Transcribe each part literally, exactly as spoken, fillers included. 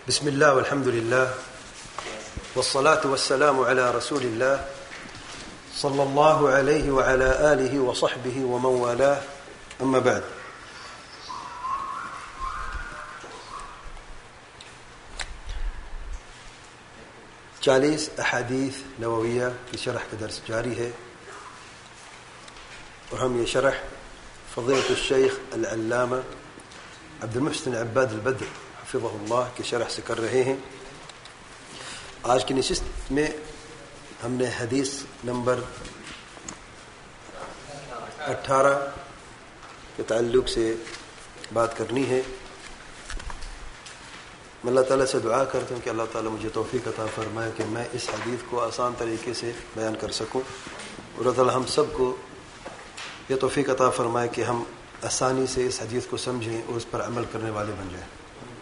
بسم الله والحمد لله والصلاة والسلام على رسول الله صلى الله عليه وعلى آله وصحبه ومن والاه أما بعد. چالیس احادیث نوویہ کی شرح کا درس جاری ہے اور ہم یہ شرح فضیلۃ الشیخ العلامہ عبد المحسن عباد البدر حفظہ اللہ کی شرح سے کر رہے ہیں. آج کی نشست میں ہم نے حدیث نمبر اٹھارہ کے تعلق سے بات کرنی ہے. میں اللہ تعالیٰ سے دعا کرتا ہوں کہ اللہ تعالیٰ مجھے توفیق عطا فرمائے کہ میں اس حدیث کو آسان طریقے سے بیان کر سکوں اور اللہ تعالیٰ ہم سب کو یہ توفیق عطا فرمائے کہ ہم آسانی سے اس حدیث کو سمجھیں اور اس پر عمل کرنے والے بن جائیں.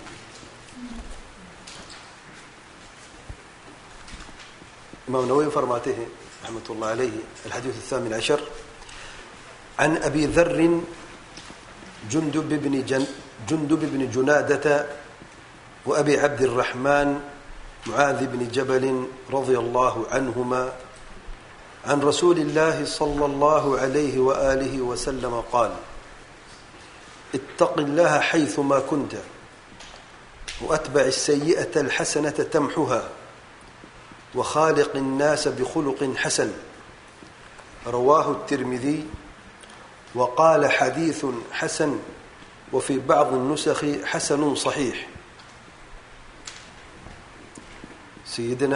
امام نووی فرماتے ہیں رحمۃ اللہ علیہ الحدیث الثامن عشر عن ابی ذر جندب بن جن جندب بن جنادة وأبي عبد الرحمن معاذ بن جبل رضي الله عنهما عن رسول الله صلى الله عليه وآله وسلم قال اتق الله حيثما كنت وأتبع السيئة الحسنة تمحها وخالق الناس بخلق حسن. رواه الترمذي وقال حديث حسن وفي بعض النسخ حسن صحيح. سیدنا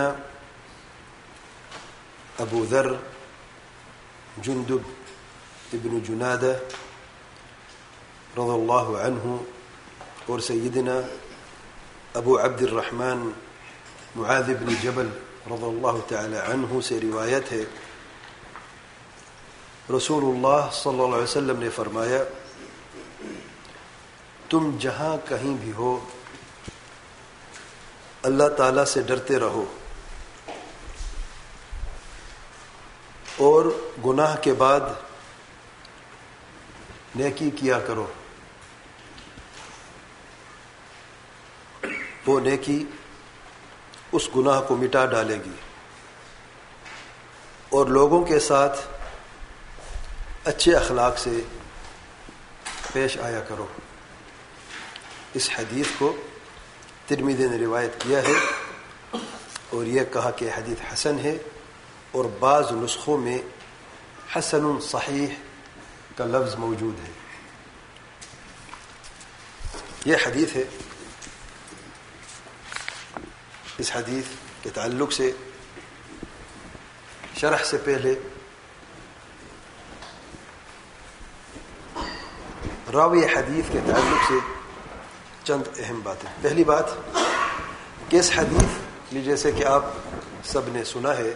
ابو ذر جندب ابن جنادہ رضی اللہ عنہ اور سیدنا ابو عبد الرحمن معاذ بن جبل رضی اللہ تعالی عنہ سے روایت ہے. رسول اللہ صلی اللہ علیہ وسلم نے فرمایا تم جہاں کہیں بھی ہو اللہ تعالیٰ سے ڈرتے رہو اور گناہ کے بعد نیکی کیا کرو. وہ نیکی اس گناہ کو مٹا ڈالے گی اور لوگوں کے ساتھ اچھے اخلاق سے پیش آیا کرو. اس حدیث کو ترمذی نے روایت کیا ہے اور یہ کہا کہ حدیث حسن ہے اور بعض نسخوں میں حسن صحیح کا لفظ موجود ہے. یہ حدیث ہے. اس حدیث کے تعلق سے شرح سے پہلے راوی حدیث کے تعلق سے چند اہم باتیں. پہلی بات کہ اس حدیث میں جیسے کہ آپ سب نے سنا ہے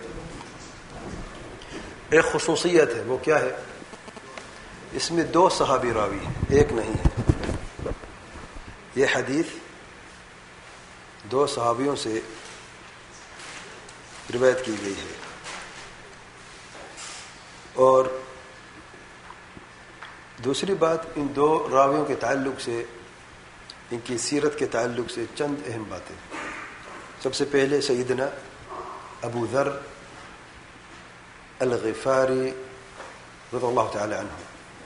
ایک خصوصیت ہے. وہ کیا ہے؟ اس میں دو صحابی راوی ہیں، ایک نہیں ہے. یہ حدیث دو صحابیوں سے روایت کی گئی ہے اور دوسری بات ان دو راویوں کے تعلق سے ان کی سیرت کے تعلق سے چند اہم باتیں. سب سے پہلے سیدنا ابو ذر الغفاری رضی اللہ تعالی عنہ،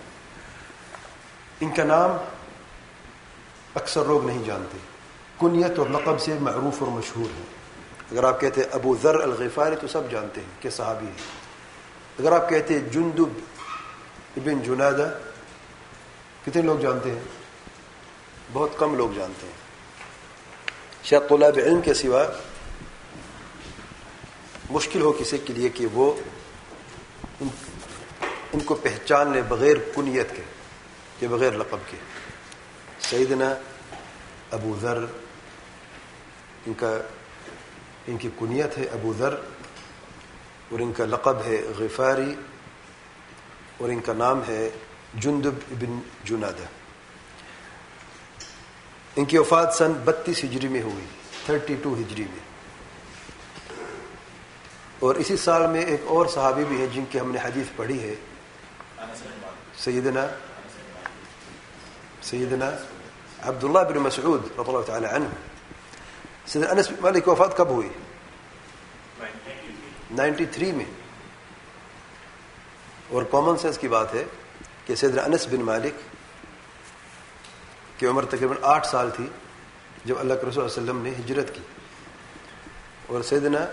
ان کا نام اکثر لوگ نہیں جانتے. کنیت اور لقب سے معروف اور مشہور ہے. اگر آپ کہتے ہیں ابو ذر الغفاری تو سب جانتے ہیں کہ صحابی ہیں. اگر آپ کہتے ہیں جندب ابن جنادہ کتنے لوگ جانتے ہیں؟ بہت کم لوگ جانتے ہیں. شاید طلاب علم کے سوا مشکل ہو کسی کے لیے کہ وہ ان, ان کو پہچان لے بغیر کنیت کے کہ بغیر لقب کے. سیدنا ابو ذر ان کا ان کی کنیت ہے ابو ذر اور ان کا لقب ہے غفاری اور ان کا نام ہے جندب ابن جنادہ. ان کی وفات سن بتیس ہجری میں ہوئی، تھرٹی ٹو ہجری میں. اور اسی سال میں ایک اور صحابی بھی ہیں جن کی ہم نے حدیث پڑھی ہے، سیدنا سیدنا عبداللہ بن مسعود رضی اللہ تعالی عنہ. سیدنا انس بن مالک کی وفات کب ہوئی؟ نائنٹی تھری میں. اور کامن سینس کی بات ہے کہ سیدنا انس بن مالک کی عمر تقریباً آٹھ سال تھی جب اللہ کے رسول صلی اللہ علیہ وسلم نے ہجرت کی. اور سیدنا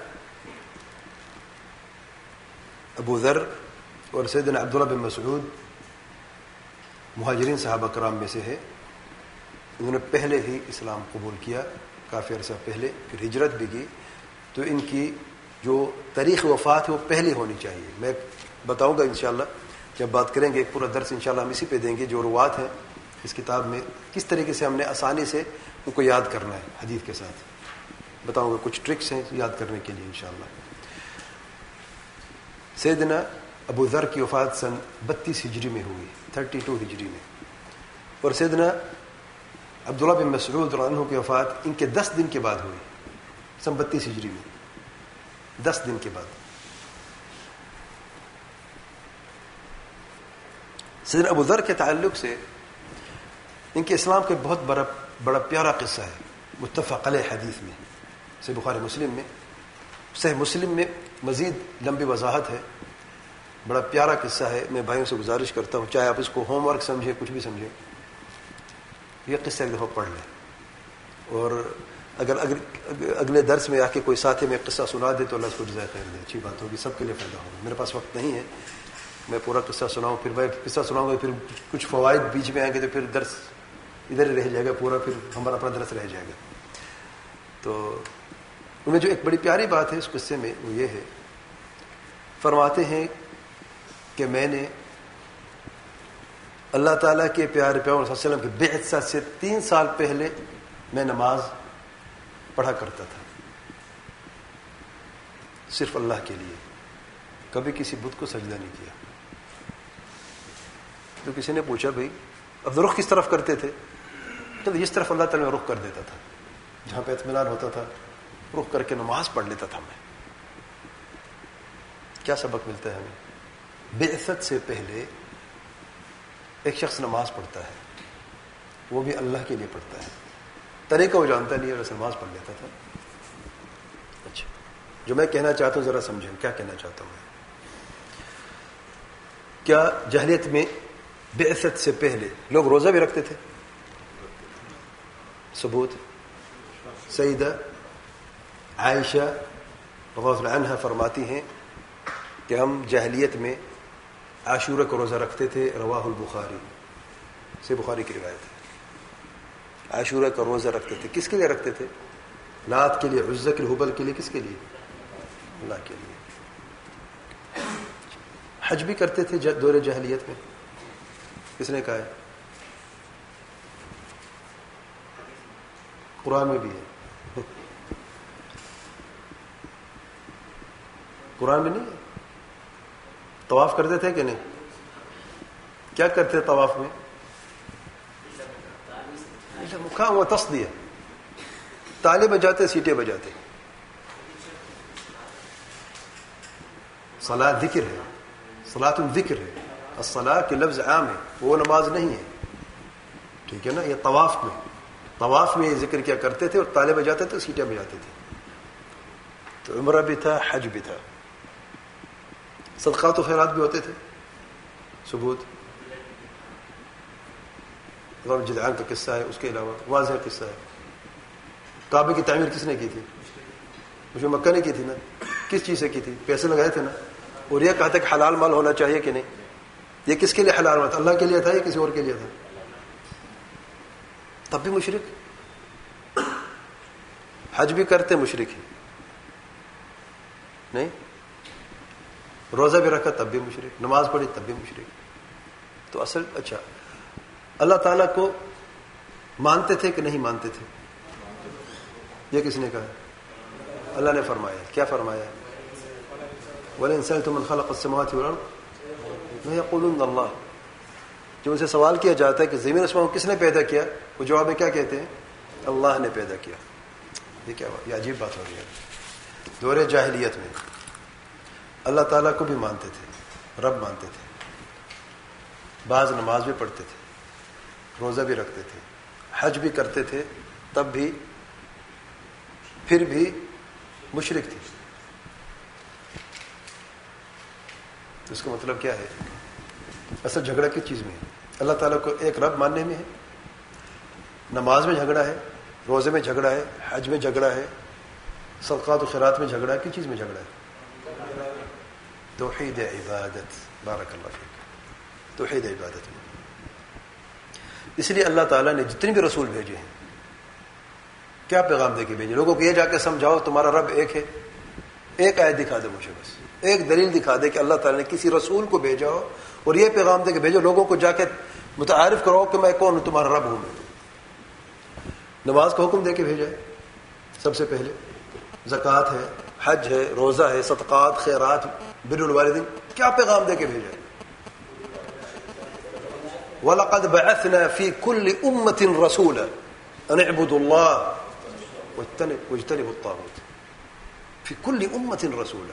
ابو ذر اور سیدنا عبداللہ بن مسعود مہاجرین صحابہ کرام میں سے ہے. انہوں نے پہلے ہی اسلام قبول کیا کافی عرصہ پہلے, پھر ہجرت بھی کی. تو ان کی جو تاریخ وفات ہے وہ پہلے ہونی چاہیے. میں بتاؤں گا انشاءاللہ جب بات کریں گے, ایک پورا درس انشاءاللہ ہم اسی پہ دیں گے جو روات ہیں اس کتاب میں, کس طریقے سے ہم نے آسانی سے ان کو یاد کرنا ہے. حدیث کے ساتھ بتاؤں گا کچھ ٹرکس ہیں یاد کرنے کے لیے انشاءاللہ. سیدنا ابو ذر کی وفات سن بتیس ہجری میں ہوئی, تھرٹی ٹو ہجری میں. اور سیدنا عبداللہ بن مسعود رضی اللہ عنہ کی وفات ان کے دس دن کے بعد ہوئی, سن بتیس ہجری میں, دس دن کے بعد. سیدنا ابو ذر کے تعلق سے ان کے اسلام کے بہت بڑا بڑا پیارا قصہ ہے, متفق علیہ حدیث میں, صحیح بخاری مسلم میں. صحیح مسلم میں مزید لمبی وضاحت ہے, بڑا پیارا قصہ ہے. میں بھائیوں سے گزارش کرتا ہوں چاہے آپ اس کو ہوم ورک سمجھیں کچھ بھی سمجھیں, یہ قصہ ایک دفعہ پڑھ لیں. اور اگر اگلے درس میں آ کے کوئی ساتھی میں قصہ سنا دے تو اللہ اس کو جزائے خیر دے, اچھی بات ہوگی, سب کے لیے فائدہ ہوگا. میرے پاس وقت نہیں ہے میں پورا قصہ سناؤں, پھر میں قصہ سناؤں گا پھر کچھ فوائد بیچ میں آئیں گے تو پھر درس ادھر ہی رہ جائے گا پورا, پھر ہمارا اپنا درس رہ جائے گا. تو ان میں جو ایک بڑی پیاری بات ہے اس قصے میں وہ یہ ہے, فرماتے ہیں کہ میں نے اللہ تعالیٰ کے پیارے پیغمبر صلی اللہ علیہ وسلم کے بعثت سے تین سال پہلے میں نماز پڑھا کرتا تھا صرف اللہ کے لیے, کبھی کسی بت کو سجدہ نہیں کیا. تو کسی نے پوچھا بھائی اب رخ کس طرف کرتے تھے؟ تو جس طرف اللہ تعالیٰ میں رخ کر دیتا تھا, جہاں پہ اطمینان ہوتا تھا رخ کر کے نماز پڑھ لیتا تھا میں. کیا سبق ملتا ہے ہمیں؟ بعثت سے پہلے ایک شخص نماز پڑھتا ہے, وہ بھی اللہ کے لیے پڑھتا ہے, طریقہ وہ جانتا نہیں ہے, ویسے نماز پڑھ لیتا تھا. اچھا, جو میں کہنا چاہتا ہوں ذرا سمجھیں کیا کہنا چاہتا ہوں میں. کیا جاہلیت میں بعثت سے پہلے لوگ روزہ بھی رکھتے تھے؟ ثبوت سیدہ عائشہ رضی اللہ عنہا فرماتی ہیں کہ ہم جاہلیت میں عاشورہ کا روزہ رکھتے تھے, رواہ البخاری, سے بخاری کی روایت ہے. عاشورہ کا روزہ رکھتے تھے, کس کے لیے رکھتے تھے؟ لات کے لیے, عزہ کے لیے, حبل کے لیے, کس کے لیے؟ اللہ کے لیے. حج بھی کرتے تھے دور جاہلیت میں, کس نے کہا ہے؟ قرآن میں بھی ہے, قرآن میں نہیں ہے. طواف کرتے تھے کہ نہیں؟ کیا کرتے تھے طواف میں؟ مقام و تصدیہ, تالے بجاتے, سیٹیں بجاتے. صلاۃ ذکر ہے, صلاۃ الذکر ہے. الصلاۃ کے لفظ عام ہے, وہ نماز نہیں ہے, ٹھیک ہے نا. یہ طواف میں طواف میں یہ ذکر کیا کرتے تھے, اور تالے بجاتے تھے, سیٹیں بجاتے تھے. تو عمرہ بھی تھا, حج بھی تھا, صدقات و خیرات بھی ہوتے تھے. ثبوت جدعان کا قصہ ہے, اس کے علاوہ واضح قصہ ہے. کعبے کی تعمیر کس نے کی تھی؟ مجھے مکہ نے کی تھی نا. کس چیز سے کی تھی؟ پیسے لگائے تھے نا. اور یہ کہا تھا کہ حلال مال ہونا چاہیے کہ نہیں. یہ کس کے لیے حلال مال تھا؟ اللہ کے لیے تھا یا کسی اور کے لیے تھا؟ تب بھی مشرک. حج بھی کرتے, مشرک ہی نہیں. روزہ بھی رکھا تب بھی مشرک, نماز پڑھی تب بھی مشرک. تو اصل اچھا اللہ تعالیٰ کو مانتے تھے کہ نہیں مانتے تھے؟ یہ کس نے کہا؟ اللہ نے فرمایا. کیا فرمایا؟ وَلَئِنْ سَأَلْتُم مَّنْ خَلَقَ السَّمَاوَاتِ وَالْأَرْضَ لَيَقُولُنَّ اللَّهُ. جب ان سے سوال کیا جاتا ہے کہ زمین آسمان کو کس نے پیدا کیا, وہ جواب میں کیا کہتے ہیں؟ اللہ نے پیدا کیا. یہ کیا بات, یہ عجیب بات ہو رہی ہے. دور جاہلیت میں اللہ تعالیٰ کو بھی مانتے تھے, رب مانتے تھے, بعض نماز بھی پڑھتے تھے, روزہ بھی رکھتے تھے, حج بھی کرتے تھے, تب بھی پھر بھی مشرک تھی. تو اس کا مطلب کیا ہے؟ اصل جھگڑا کس چیز میں ہے؟ اللہ تعالیٰ کو ایک رب ماننے میں ہے. نماز میں جھگڑا ہے، روزے میں جھگڑا ہے، حج میں جھگڑا ہے، صدقات و خیرات میں جھگڑا ہے. کس چیز میں جھگڑا ہے؟ توحید عبادت. بارک اللہ فیک. توحید عبادت میں. اس لیے اللہ تعالیٰ نے جتنے بھی رسول بھیجے ہیں کیا پیغام دے کے بھیجے؟ لوگوں کو یہ جا کے سمجھاؤ تمہارا رب ایک ہے. ایک آیت دکھا دے مجھے، بس ایک دلیل دکھا دے کہ اللہ تعالیٰ نے کسی رسول کو بھیجا ہو اور یہ پیغام دے کے بھیجو لوگوں کو جا کے متعارف کرو کہ میں کون ہوں، تمہارا رب ہوں میں. نماز کا حکم دے کے بھیجا ہے سب سے پہلے. زکوٰۃ ہے، حج ہے، روزہ ہے، صدقات، خیرات، بر الوالدین. کیا پیغام دے کے بھیجا ہے؟ وَلَقَدْ بَعَثْنَا فِي كُلِّ أُمَّةٍ رَسُولًا أَنِ اعْبُدُوا اللَّهَ وَاجْتَنِبُوا الطَّاغُوتَ. فِي كُلِّ أُمَّةٍ رَسُولًا.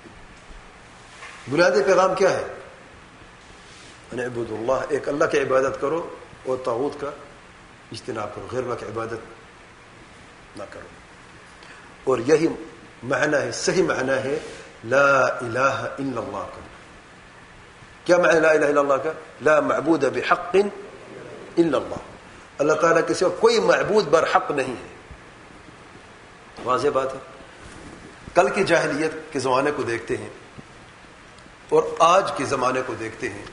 بنیادی پیغام کیا ہے؟ أَنِ اعْبُدُوا اللَّهَ، ایک اللہ کی عبادت کرو اور طاغوت کا اجتناب کرو، غیر اللہ کی عبادت نہ کرو. اور یہی معنی ہے، صحیح معنی ہے لا الہ الا اللہ کا. کیا معنی لا الہ الا اللہ کا؟ لا معبود بحق الا اللہ. اللہ تعالیٰ کے سوا کوئی معبود برحق نہیں ہے. واضح بات ہے. کل کی جاہلیت کے زمانے کو دیکھتے ہیں اور آج کے زمانے کو دیکھتے ہیں.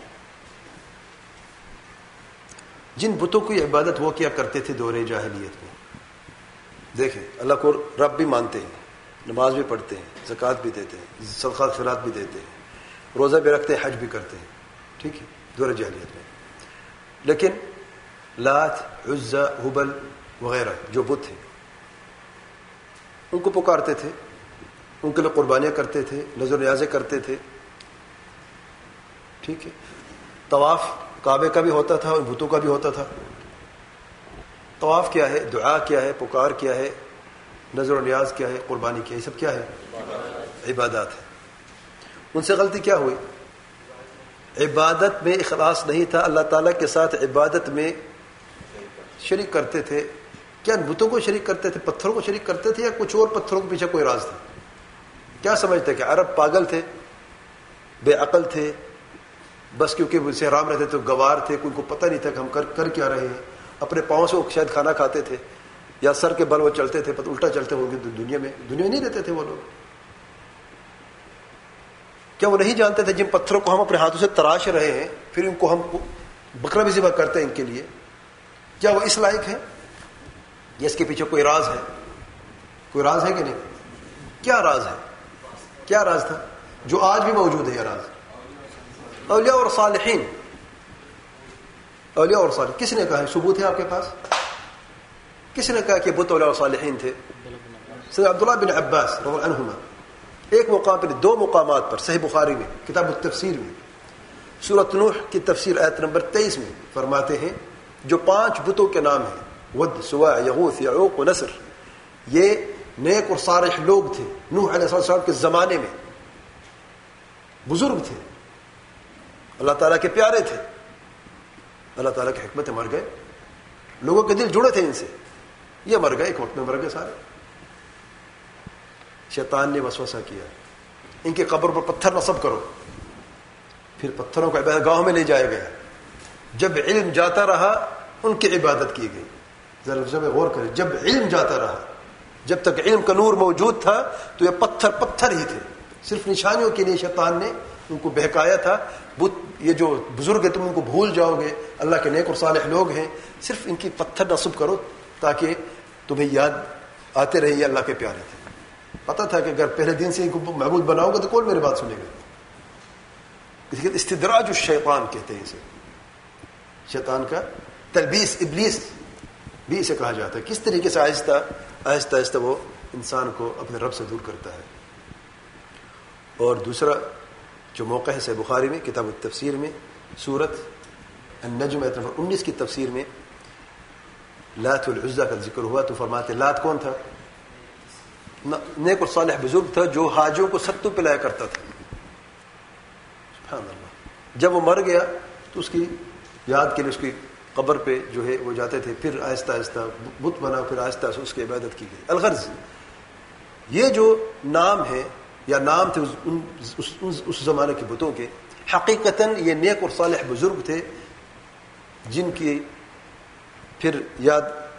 جن بتوں کی عبادت وہ کیا کرتے تھے دور جاہلیت میں، دیکھیں اللہ کو رب بھی مانتے ہیں، نماز بھی پڑھتے ہیں، زکوٰۃ بھی دیتے ہیں، صدقات خیرات بھی دیتے ہیں، روزہ بھی رکھتے ہیں، حج بھی کرتے ہیں. ٹھیک ہے، دور جاہلیت میں. لیکن لات، عزا، ہبل وغیرہ جو بت ہیں ان کو پکارتے تھے، ان کے لیے قربانیاں کرتے تھے، نذر و نیازیں کرتے تھے. ٹھیک ہے. طواف کعبے کا بھی ہوتا تھا اور بتوں کا بھی ہوتا تھا. طواف کیا ہے؟ دعا کیا ہے؟ پکار کیا ہے؟ نذر و نیاز کیا ہے؟ قربانی کیا ہے؟ یہ سب کیا ہے؟ عبادات ہے. ان سے غلطی کیا ہوئی؟ عبادت میں اخلاص نہیں تھا. اللہ تعالیٰ کے ساتھ عبادت میں شریک کرتے تھے. کیا بتوں کو شریک کرتے تھے؟ پتھروں کو شریک کرتے تھے یا کچھ اور پتھروں کے پیچھے کوئی راز تھا؟ کیا سمجھتے کہ عرب پاگل تھے، بے عقل تھے، بس کیونکہ وہ صحرا میں رہتے تو گوار تھے، کوئی کو پتہ نہیں تھا کہ ہم کر کر کیا رہے ہیں. اپنے پاؤں سے وہ شاید کھانا کھاتے تھے یا سر کے بل وہ چلتے تھے، پتہ الٹا چلتے ہوں گے. دنیا میں دنیا میں نہیں رہتے تھے وہ لوگ. کیا وہ نہیں جانتے تھے جن پتھروں کو ہم اپنے ہاتھوں سے تراش رہے ہیں پھر ان کو ہم بکرا بھی ذبح کرتے ہیں ان کے لیے، کیا وہ اس لائق ہے؟ یا اس کے پیچھے کوئی راز ہے؟ کوئی راز ہے کہ نہیں؟ کیا راز ہے؟ کیا راز تھا جو آج بھی موجود ہے؟ یہ راز اولیاء اور صالحین. اولیاء اور صالحین کس نے کہا ہے؟ ثبوت ہے آپ کے پاس؟ کس نے کہا کہ بت اولیاء اور صالحین تھے؟ سید عبداللہ بن عباس رضی اللہ عنہما ایک مقام پر، دو مقامات پر صحیح بخاری میں کتاب التفسیر میں سورۃ نوح کی تفسیر آیت نمبر تیئیس میں فرماتے ہیں جو پانچ بتوں کے نام ہیں ود، سواع، یغوث، یعوق و نصر، یہ نیک اور صالح لوگ تھے نوح علیہ السلام کے زمانے میں، بزرگ تھے، اللہ تعالیٰ کے پیارے تھے. اللہ تعالیٰ کی حکمت مر گئے، لوگوں کے دل جڑے تھے ان سے، یہ مر گئے، ایک وقت میں مر گئے سارے. شیطان نے وسوسہ کیا ان کی قبر پر پتھر نصب کرو، پھر پتھروں کو عبادت گاہوں میں لے جایا گیا. جب علم جاتا رہا ان کی عبادت کی گئی. ذرا جب غور کریں، جب علم جاتا رہا، جب تک علم کا نور موجود تھا تو یہ پتھر پتھر ہی تھے، صرف نشانیوں کے لیے شیطان نے ان کو بہکایا تھا. بت یہ جو بزرگ ہیں تم ان کو بھول جاؤ گے، اللہ کے نیک اور صالح لوگ ہیں، صرف ان کی پتھر نصب کرو تاکہ تمہیں یاد آتے رہے یہ اللہ کے پیارے تھے. پتا تھا کہ اگر پہلے دن سے ان کو معبود بناؤ گا تو کون میری بات سنے گا. اس کے استدراج الشیطان کہتے ہیں اسے، شیطان کا تلبیس، ابلیس بھی اسے کہا جاتا ہے. کس طریقے سے آہستہ آہستہ آہستہ وہ انسان کو اپنے رب سے دور کرتا ہے. اور دوسرا جو موقع ہے صحیح بخاری میں کتاب التفسیر میں سورت النجم آیت نمبر انیس کی تفسیر میں لات والعزا کا ذکر ہوا تو فرماتے لات کون تھا؟ نیک اور صالح بزرگ تھا جو حاجوں کو ستو پلایا کرتا تھا. سبحان اللہ. جب وہ مر گیا تو اس کی یاد کے لیے اس کی قبر پہ جو ہے وہ جاتے تھے، پھر آہستہ آہستہ بت بنا، پھر آہستہ آہستہ اس کی عبادت کی گئی. الغرض یہ جو نام ہے یا نام تھے اس, اس, اس, اس زمانے کے بتوں کے، حقیقتاً یہ نیک اور صالح بزرگ تھے جن کی پھر یاد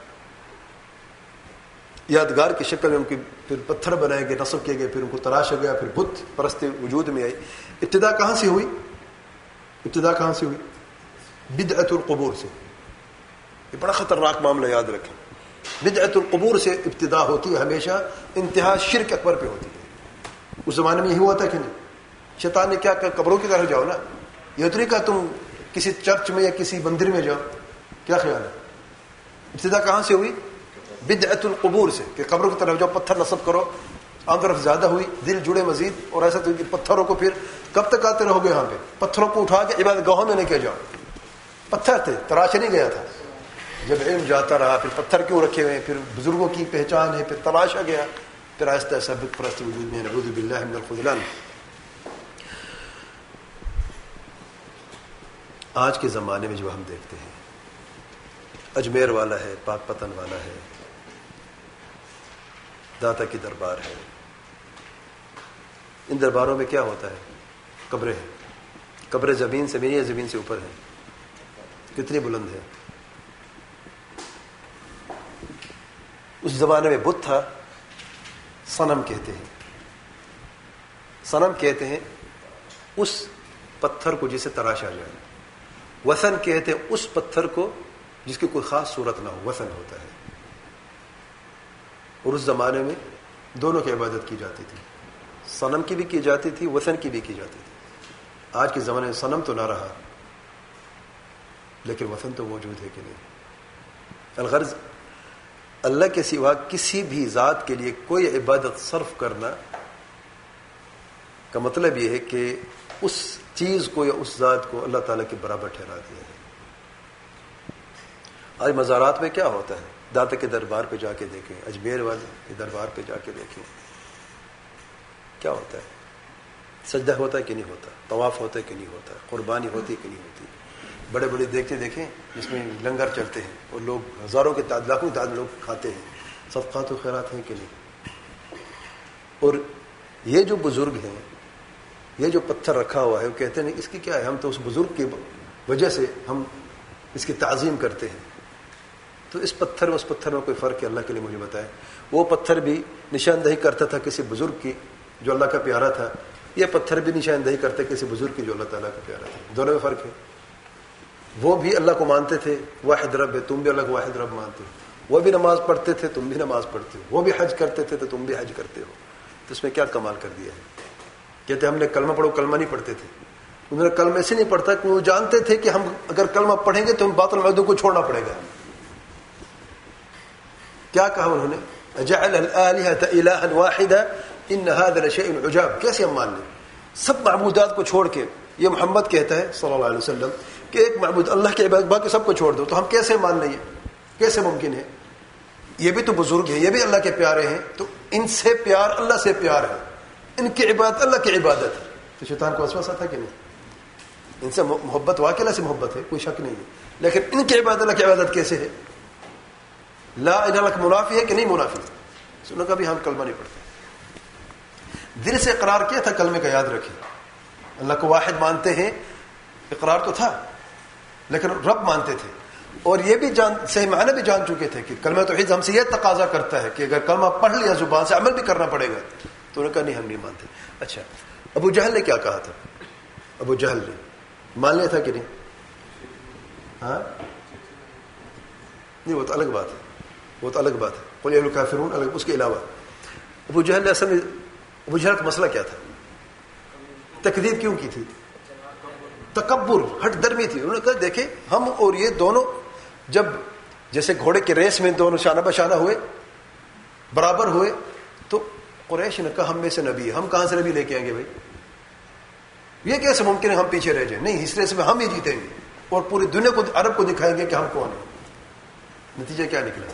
یادگار کی شکل میں ان کی پھر پتھر بنائے گئے، نصب کیے گئے، پھر ان کو تراشا گیا، پھر بت پرستی وجود میں آئی. ابتدا کہاں سے ہوئی؟ ابتدا کہاں سے ہوئی؟ بدعت القبور سے. یہ بڑا خطرناک معاملہ یاد رکھیں. بدعت القبور سے ابتدا ہوتی ہے ہمیشہ، انتہا شرک اکبر پہ ہوتی ہے. اس زمانے میں یہی ہوا تھا کہ نہیں؟ شیطان نے کیا کہا؟ قبروں کی طرف جاؤ نا. یہ تو نہیں کہا تم کسی چرچ میں یا کسی مندر میں جاؤ. کیا خیال ہے؟ ابتدا کہاں سے ہوئی؟ بدعت القبور سے، کہ قبروں کی طرف جاؤ، پتھر نصب کرو. عام طرف زیادہ ہوئی، دل جڑے مزید، اور ایسا تو کہ پتھروں کو پھر کب تک آتے رہو گے یہاں پہ؟ پتھروں کو اٹھا کے عبادت گاہوں میں لے کے جاؤ. پتھر تھے، تراشا نہیں گیا تھا. جب علم جاتا رہا، پھر پتھر کیوں رکھے ہوئے، پھر بزرگوں کی پہچان ہے، پھر تراشا گیا، پھر آہستہ آہستہ بت پرست وجود میں. نعوذ باللہ من الخذلان. آج کے زمانے میں جو ہم دیکھتے ہیں، اجمیر والا ہے، پاک پتن والا ہے، داتا کی دربار ہے. ان درباروں میں کیا ہوتا ہے؟ قبریں ہیں. قبریں زمین سے نہیں ہے، زمین سے اوپر ہیں. کتنی بلند ہے؟ اس زمانے میں بت تھا، صنم کہتے ہیں. صنم کہتے ہیں اس پتھر کو جسے تراشا جائے. وثن کہتے ہیں اس پتھر کو جس کی کوئی خاص صورت نہ ہو، وثن ہوتا ہے. اور اس زمانے میں دونوں کی عبادت کی جاتی تھی. صنم کی بھی کی جاتی تھی، وثن کی بھی کی جاتی تھی. آج کے زمانے میں صنم تو نہ رہا، لیکن وثن تو موجود ہے کہ نہیں. الغرض اللہ کے سوا کسی بھی ذات کے لیے کوئی عبادت صرف کرنا کا مطلب یہ ہے کہ اس چیز کو یا اس ذات کو اللہ تعالیٰ کے برابر ٹھہرا دیا ہے. آج مزارات میں کیا ہوتا ہے؟ داتا کے دربار پہ جا کے دیکھیں، اجمیر والے کے دربار پہ جا کے دیکھیں کیا ہوتا ہے. سجدہ ہوتا ہے کہ نہیں ہوتا؟ طواف ہوتا ہے کہ نہیں ہوتا؟ قربانی ہوتی ہے کہ نہیں ہوتی؟ بڑے بڑے دیکھتے دیکھیں جس میں لنگر چلتے ہیں اور لوگ ہزاروں کے تعداد، لاکھوں کی تعداد لوگ کھاتے ہیں. صدقات و خیرات ہیں کہ نہیں؟ اور یہ جو بزرگ ہیں، یہ جو پتھر رکھا ہوا ہے، وہ کہتے ہیں اس کی کیا ہے؟ ہم تو اس بزرگ کی وجہ سے ہم اس کی تعظیم کرتے ہیں. تو اس پتھر میں اس پتھر میں کوئی فرق ہے؟ اللہ کے لیے مجھے بتائیں. وہ پتھر بھی نشاندہی کرتا تھا کسی بزرگ کی جو اللہ کا پیارا تھا، یہ پتھر بھی نشاندہی کرتے کسی بزرگ کی جو اللہ تعالیٰ کا پیارا تھا. دونوں میں فرق ہے. وہ بھی اللہ کو مانتے تھے، واحد رب ہے، تم بھی اللہ کو واحد رب مانتے ہو. وہ بھی نماز پڑھتے تھے، تم بھی نماز پڑھتے ہو. وہ بھی حج کرتے تھے تو تم بھی حج کرتے ہو. تو اس میں کیا کمال کر دیا ہے؟ کہتے ہم نے کلمہ پڑھو، کلمہ نہیں پڑھتے تھے. انہوں نے کلمہ سے نہیں پڑھتا کہ وہ جانتے تھے کہ ہم اگر کلمہ پڑھیں گے تو ہم باطل معدوں کو چھوڑنا پڑے گا. کیا کہا انہوں نے؟ اجعل الآلهة إلها واحدا ان هذا لشيء عجاب. کیسے ہم مان لیں سب معبودات کو چھوڑ کے؟ یہ محمد کہتا ہے صلی اللہ علیہ وسلم کہ ایک معبود اللہ کے عبادت، باقی سب کو چھوڑ دو. تو ہم کیسے مان لیں؟ کیسے ممکن ہے؟ یہ بھی تو بزرگ ہیں، یہ بھی اللہ کے پیارے ہیں، تو ان سے پیار اللہ سے پیار ہے، ان کی عبادت اللہ کی عبادت ہے. تو شیطان کو وسوسہ تھا کہ نہیں؟ ان سے محبت واقعی اللہ سے محبت ہے، کوئی شک نہیں ہے، لیکن ان کی عبادت اللہ کی عبادت کیسے ہے؟ لا الہ الا منافی ہے کہ نہیں منافی؟ سنو کبھی ہم کلمہ نہیں پڑھتے. دل سے اقرار کیا تھا کلمے کا، یاد رکھیں. اللہ کو واحد مانتے ہیں، اقرار تو تھا، لیکن رب مانتے تھے. اور یہ بھی جان صحیح معنی بھی جان چکے تھے کہ کلمہ توحید ہم سے یہ تقاضا کرتا ہے کہ اگر کلمہ پڑھ لیا زبان سے، عمل بھی کرنا پڑے گا. تو انہوں نے کہا نہیں ہم نہیں مانتے. اچھا ابو جہل نے کیا کہا تھا؟ ابو جہل نے مان لیا تھا کہ نہیں؟ ہاں نہیں، وہ تو الگ بات ہے، وہ تو الگ بات ہے. قل یا الکافرون الگ. اس کے علاوہ ابو جہل نے اصل میں ابو جہل کا مسئلہ کیا تھا؟ تکذیب کیوں کی تھی؟ تکبر، ہٹ درمی تھی. انہوں نے کہا دیکھیں ہم اور یہ دونوں جب جیسے گھوڑے کے ریس میں دونوں شانہ بشانہ ہوئے، برابر ہوئے، تو قریش نے کہا ہم میں سے نبی ہے، ہم کہاں سے نبی لے کے آئیں گے بھائی؟ یہ کیسے ممکن ہے ہم پیچھے رہ جائیں؟ نہیں، اس ریس میں ہم ہی جیتیں گے اور پوری دنیا کو، عرب کو دکھائیں گے کہ ہم کون ہیں. نتیجہ کیا نکلا؟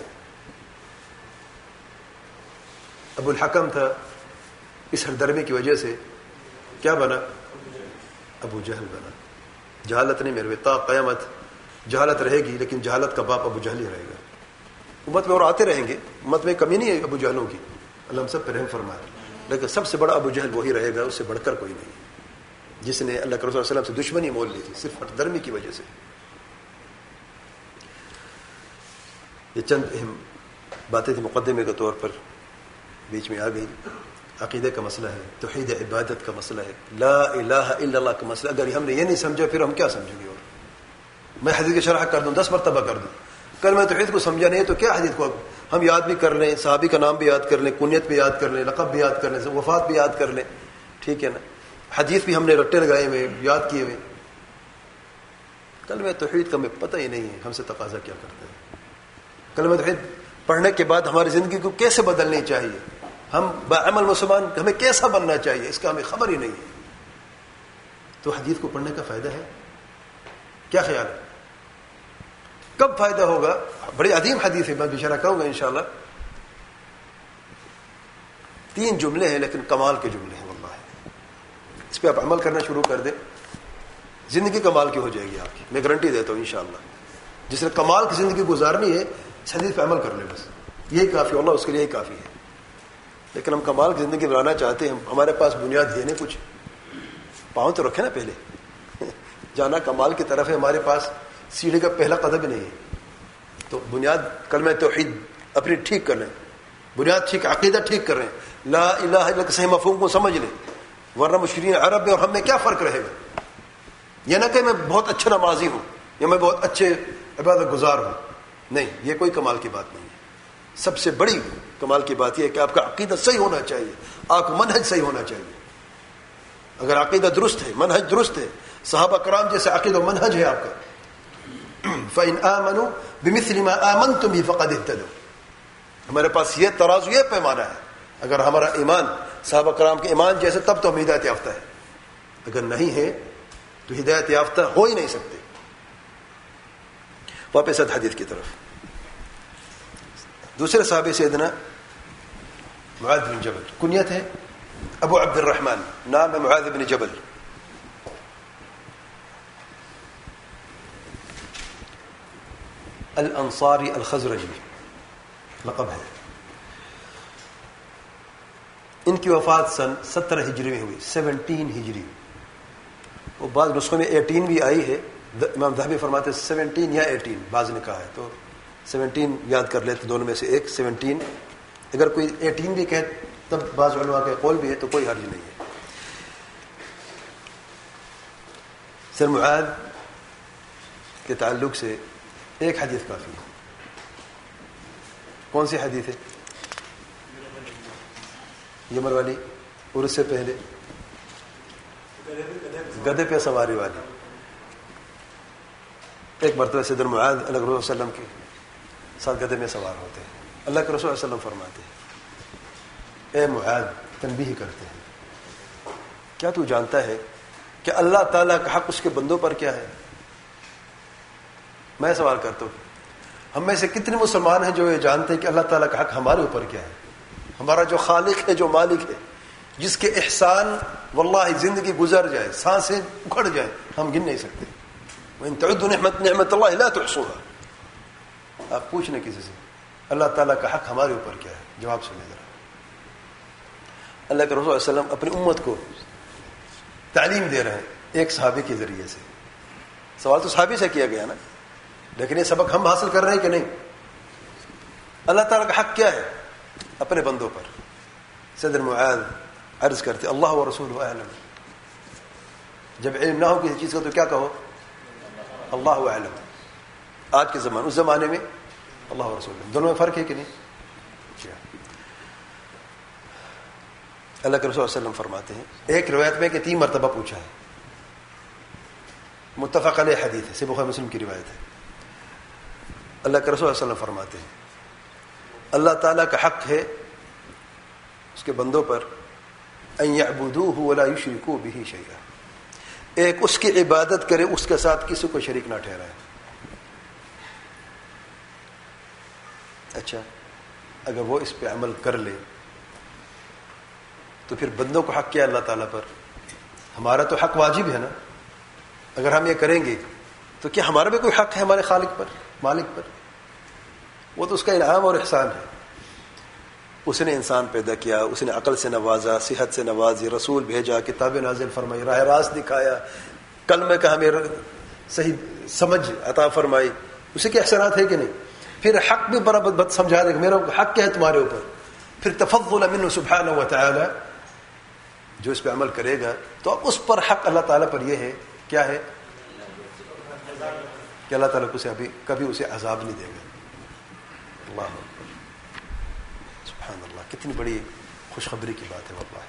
ابو الحکم تھا، اس ہردرمی کی وجہ سے کیا بنا؟ ابو جہل بنا. جہالت نہیں میرے تا قیامت جہالت رہے گی لیکن جہالت کا باپ ابو جہل ہی رہے گا. امت میں اور آتے رہیں گے, امت میں کمی نہیں ہے ابو جہلوں کی, اللہ ہم سب پہ رحم فرمائے, لیکن سب سے بڑا ابو جہل وہی رہے گا, اس سے بڑھ کر کوئی نہیں, جس نے اللہ کے رسول صلی اللہ علیہ وسلم سے دشمنی مول لی تھی صرف ہٹ درمی کی وجہ سے. یہ چند اہم باتیں تھیں مقدمے کے طور پر, بیچ میں آ گئی. عقیدے کا مسئلہ ہے, توحید عبادت کا مسئلہ ہے, لا الہ الا اللہ کا مسئلہ. اگر ہم نے یہ نہیں سمجھا پھر ہم کیا سمجھیں گے؟ اور میں حدیث کی شرح کر دوں, دس مرتبہ کر دوں, کل میں توحید کو سمجھا نہیں تو کیا حدیث کو ہم یاد بھی کر لیں, صحابی کا نام بھی یاد کر لیں, کنیت بھی یاد کر لیں, لقب بھی یاد کر لیں, وفات بھی یاد کر لیں, ٹھیک ہے نا, حدیث بھی ہم نے رٹے لگائے ہوئے یاد کیے ہوئے, کلمہ توحید کا ہمیں پتہ ہی نہیں ہے ہم سے تقاضا کیا کرتا ہے. کلمہ توحید پڑھنے کے بعد ہماری زندگی کو کیسے بدلنی چاہیے, ہم باعمل مسلمان ہمیں کیسا بننا چاہیے, اس کا ہمیں خبر ہی نہیں ہے. تو حدیث کو پڑھنے کا فائدہ ہے؟ کیا خیال ہے کب فائدہ ہوگا؟ بڑی عظیم حدیث ہے, میں بشارہ کہوں گا انشاءاللہ. تین جملے ہیں لیکن کمال کے جملے ہیں واللہ, اس پہ آپ عمل کرنا شروع کر دیں, زندگی کمال کی ہو جائے گی آپ کی, میں گارنٹی دیتا ہوں انشاءاللہ. جس نے کمال کی زندگی گزارنی ہے اس حدیث پہ عمل کر لیں, بس یہی کافی, اللہ اس کے لیے یہی کافی ہے. لیکن ہم کمال کی زندگی بنانا چاہتے ہیں, ہمارے پاس بنیاد ہے نہیں کچھ, پاؤں تو رکھے نا پہلے, جانا کمال کی طرف ہے, ہمارے پاس سیڑھی کا پہلا قدم ہی نہیں ہے. تو بنیاد کلمہ توحید اپنی ٹھیک کر لیں, بنیاد ٹھیک, عقیدہ ٹھیک کر رہے ہیں, لا الہ الا اللہ کے صحیح مفہوم کو سمجھ لیں, ورنہ مشرکین عرب میں اور ہم میں کیا فرق رہے گا؟ یہ نہ کہ میں بہت اچھا نمازی ہوں یا میں بہت اچھے عبادت گزار ہوں, نہیں, یہ کوئی کمال کی بات نہیں ہے. سب سے بڑی کمال کی بات یہ ہے کہ آپ کا عقیدہ صحیح ہونا چاہیے, آپ کا منہج صحیح ہونا چاہیے. اگر عقیدہ درست ہے, منہج درست ہے, صحابہ کرام جیسے عقیدہ و منہج ہے آپ کا, فَإِنْ آمَنُوا بِمِثْلِ مَا آمَنْتُمْ بِهِ فَقَدِ اهْتَدَوْا. ہمارے پاس یہ ترازو, یہ پیمانہ ہے. اگر ہمارا ایمان صحابہ کرام کے ایمان جیسے تب تو ہم ہدایت یافتہ ہے, اگر نہیں ہے تو ہدایت یافتہ ہو ہی نہیں سکتے. واپس حدیث کی طرف. دوسرے صحابی سیدنا معاذ بن جبل, کنیت ہے ابو عبد الرحمن, نام ہے معاذ بن جبل. الانصاری الخزرجی لقب ہے. ان کی وفات سن سترہ ہجری میں ہوئی, سیونٹین ہجری. وہ بعض نسخوں میں ایٹین بھی آئی ہے, امام ذہبی فرماتے سیونٹین یا ایٹین, بعض نے کہا ہے تو سیونٹین یاد کر لیتے, دونوں میں سے ایک سیونٹین. اگر کوئی ایٹین بھی کہے تب بعض علماء کا قول بھی ہے تو کوئی حرج نہیں ہے. سر معاذ کے تعلق سے ایک حدیث کافی ہے. کون سی حدیث ہے؟ یمن والی, اور اس سے پہلے گدھے پہ سواری والی. ایک مرتبہ سیدنا معاذ اللہ کے رسول صلی اللہ علیہ وسلم کے ساتھ گدھے میں سوار ہوتے ہیں. اللہ کے رسول صلی اللہ علیہ وسلم فرماتے ہیں, اے معاذ, تنبیہ کرتے ہیں, کیا تو جانتا ہے کہ اللہ تعالیٰ کا حق اس کے بندوں پر کیا ہے؟ میں سوال کرتا ہوں, ہم میں سے کتنے مسلمان ہیں جو یہ جانتے ہیں کہ اللہ تعالیٰ کا حق ہمارے اوپر کیا ہے؟ ہمارا جو خالق ہے, جو مالک ہے, جس کے احسان واللہ زندگی گزر جائے, سانسیں اکھڑ جائیں, ہم گن نہیں سکتے. وَإِن تَعُدُّوا نِعْمَةَ نِعْمَةَ اللَّهِ لَا تُحْصُوهَا. آپ پوچھنا کسی سے اللہ تعالیٰ کا حق ہمارے اوپر کیا ہے, جواب سنیں ذرا. اللہ کے رسول صلی اللہ علیہ وسلم اپنی امت کو تعلیم دے رہے ہیں ایک صحابی کے ذریعے سے. سوال تو صحابی سے کیا گیا نا, لیکن یہ سبق ہم حاصل کر رہے ہیں کہ نہیں؟ اللہ تعالیٰ کا حق کیا ہے اپنے بندوں پر؟ سیدنا معاذ عرض کرتے اللہ و رسول اعلم. جب علم نہ ہو کسی چیز کا تو کیا کہو؟ اللہ اعلم. آج کے زمانے, اس زمانے میں اللہ و رسول, دونوں میں فرق ہے کہ نہیں؟ اللہ کے رسول صلی اللہ علیہ وسلم فرماتے ہیں, ایک روایت میں کہ تین مرتبہ پوچھا ہے, متفق علیہ حدیث ہے, صحیح بخاری مسلم کی روایت ہے. اللہ کے رسول صلی اللہ علیہ وسلم فرماتے ہیں اللہ تعالیٰ کا حق ہے اس کے بندوں پر ان یعبدوہ ولا یشرکوا بہ شیئا, ایک اس کی عبادت کرے, اس کے ساتھ کسی کو شریک نہ ٹھہرائے. اچھا, اگر وہ اس پہ عمل کر لے تو پھر بندوں کو حق کیا اللہ تعالیٰ پر؟ ہمارا تو حق واجب ہے نا. اگر ہم یہ کریں گے تو کیا ہمارا بھی کوئی حق ہے ہمارے خالق پر، مالک پر؟ وہ تو اس کا انعام اور احسان ہے. اس نے انسان پیدا کیا، اس نے عقل سے نوازا، صحت سے نوازی، رسول بھیجا، کتابیں نازل فرمائی، راہ راست دکھایا، کلمے کا ہمیں صحیح سمجھ عطا فرمائی. اسی کے احسانات ہے کہ نہیں؟ پھر حق بھی برابر بت سمجھا دے کہ میرا حق کیا ہے تمہارے اوپر. پھر تفضل منہ سبحانہ و تعالی، جو اس پہ عمل کرے گا تو اب اس پر حق اللہ تعالیٰ پر یہ ہے، کیا ہے کہ اللہ تعالیٰ کو اسے ابھی کبھی اسے عذاب نہیں دے گا. اللہ سبحان اللہ، کتنی بڑی خوشخبری کی بات ہے واللہ.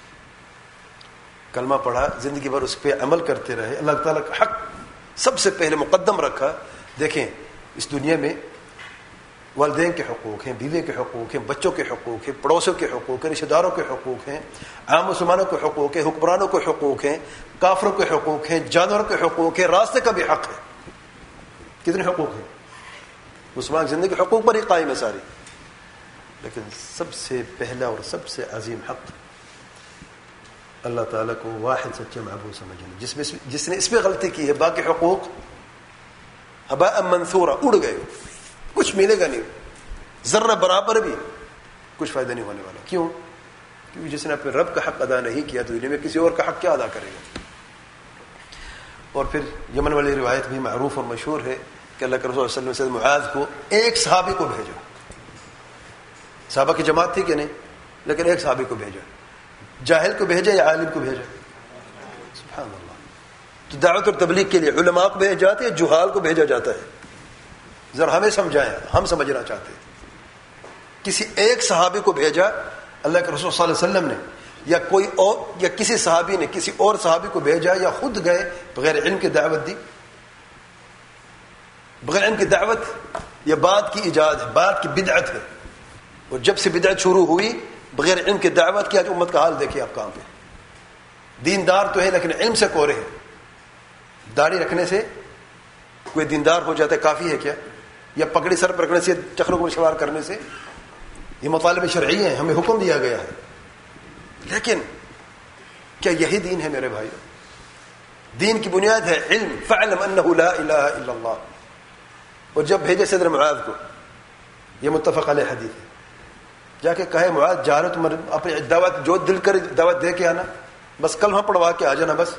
کلمہ پڑھا، زندگی بھر اس پہ عمل کرتے رہے، اللہ تعالیٰ کا حق سب سے پہلے مقدم رکھا. دیکھیں اس دنیا میں والدین کے حقوق ہیں، بیوی کے حقوق ہیں، بچوں کے حقوق ہیں، پڑوسیوں کے حقوق ہیں، رشتہ داروں کے حقوق ہیں، عام مسلمانوں کے حقوق ہیں، حکمرانوں کے حقوق ہیں، کافروں کے حقوق ہیں، جانوروں کے حقوق ہیں، راستے کا بھی حق ہے. کتنے حقوق ہیں؟ مسلمان زندگی کے حقوق پر ہی قائم ہے ساری. لیکن سب سے پہلا اور سب سے عظیم حق اللہ تعالیٰ کو واحد سچے معبود سمجھنا. جس میں جس نے اس میں غلطی کی ہے، باقی حقوق ہباء منثورا، اڑ گئے، کچھ ملے گا نہیں، ذرہ برابر بھی کچھ فائدہ نہیں ہونے والا. کیوں؟ کیونکہ جس نے اپنے رب کا حق ادا نہیں کیا تو دنیا میں کسی اور کا حق کیا ادا کرے گا. اور پھر یمن والی روایت بھی معروف اور مشہور ہے کہ اللہ کے رسول صلی اللہ علیہ وسلم معاذ کو ایک صحابی کو بھیجا. صحابہ کی جماعت تھی کہ نہیں، لیکن ایک صحابی کو بھیجا. جاہل کو بھیجا یا عالم کو بھیجا؟ سبحان اللہ. تو دعوت اور تبلیغ کے لیے علماء کو بھیجا جاتے ہیں، جہال کو بھیجا جاتا ہے. ذرا ہمیں سمجھائیں، ہم سمجھنا چاہتے ہیں. کسی ایک صحابی کو بھیجا اللہ کے رسول صلی اللہ علیہ وسلم نے، یا کوئی اور یا کسی صحابی نے کسی اور صحابی کو بھیجا، یا خود گئے بغیر علم کی دعوت دی؟ بغیر علم کی دعوت یہ بات کی ایجاد ہے، بات کی بدعت ہے. اور جب سے بدعت شروع ہوئی بغیر علم کی دعوت کی، آج امت کا حال دیکھیے آپ کہاں پہ. دیندار تو ہے لیکن علم سے کورے ہیں. داڑھی رکھنے سے کوئی دیندار ہو جاتا ہے کافی ہے کیا؟ یا پگڑی سر پر رکھنے سے، چکروں کو سوار کرنے سے؟ یہ مطالبے شرعی ہیں، ہمیں حکم دیا گیا ہے. لیکن کیا یہی دین ہے میرے بھائی؟ دین کی بنیاد ہے علم. فاعلم انہ لا الہ الا اللہ. اور جب بھیجے صدر معاذ کو، یہ متفق علیہ حدیث ہے، جا کے کہے معاذ جا رہے تم اپنی دعوت جو دل کر دعوت دے کے آنا، بس کلمہ پڑھوا کے آ جانا بس.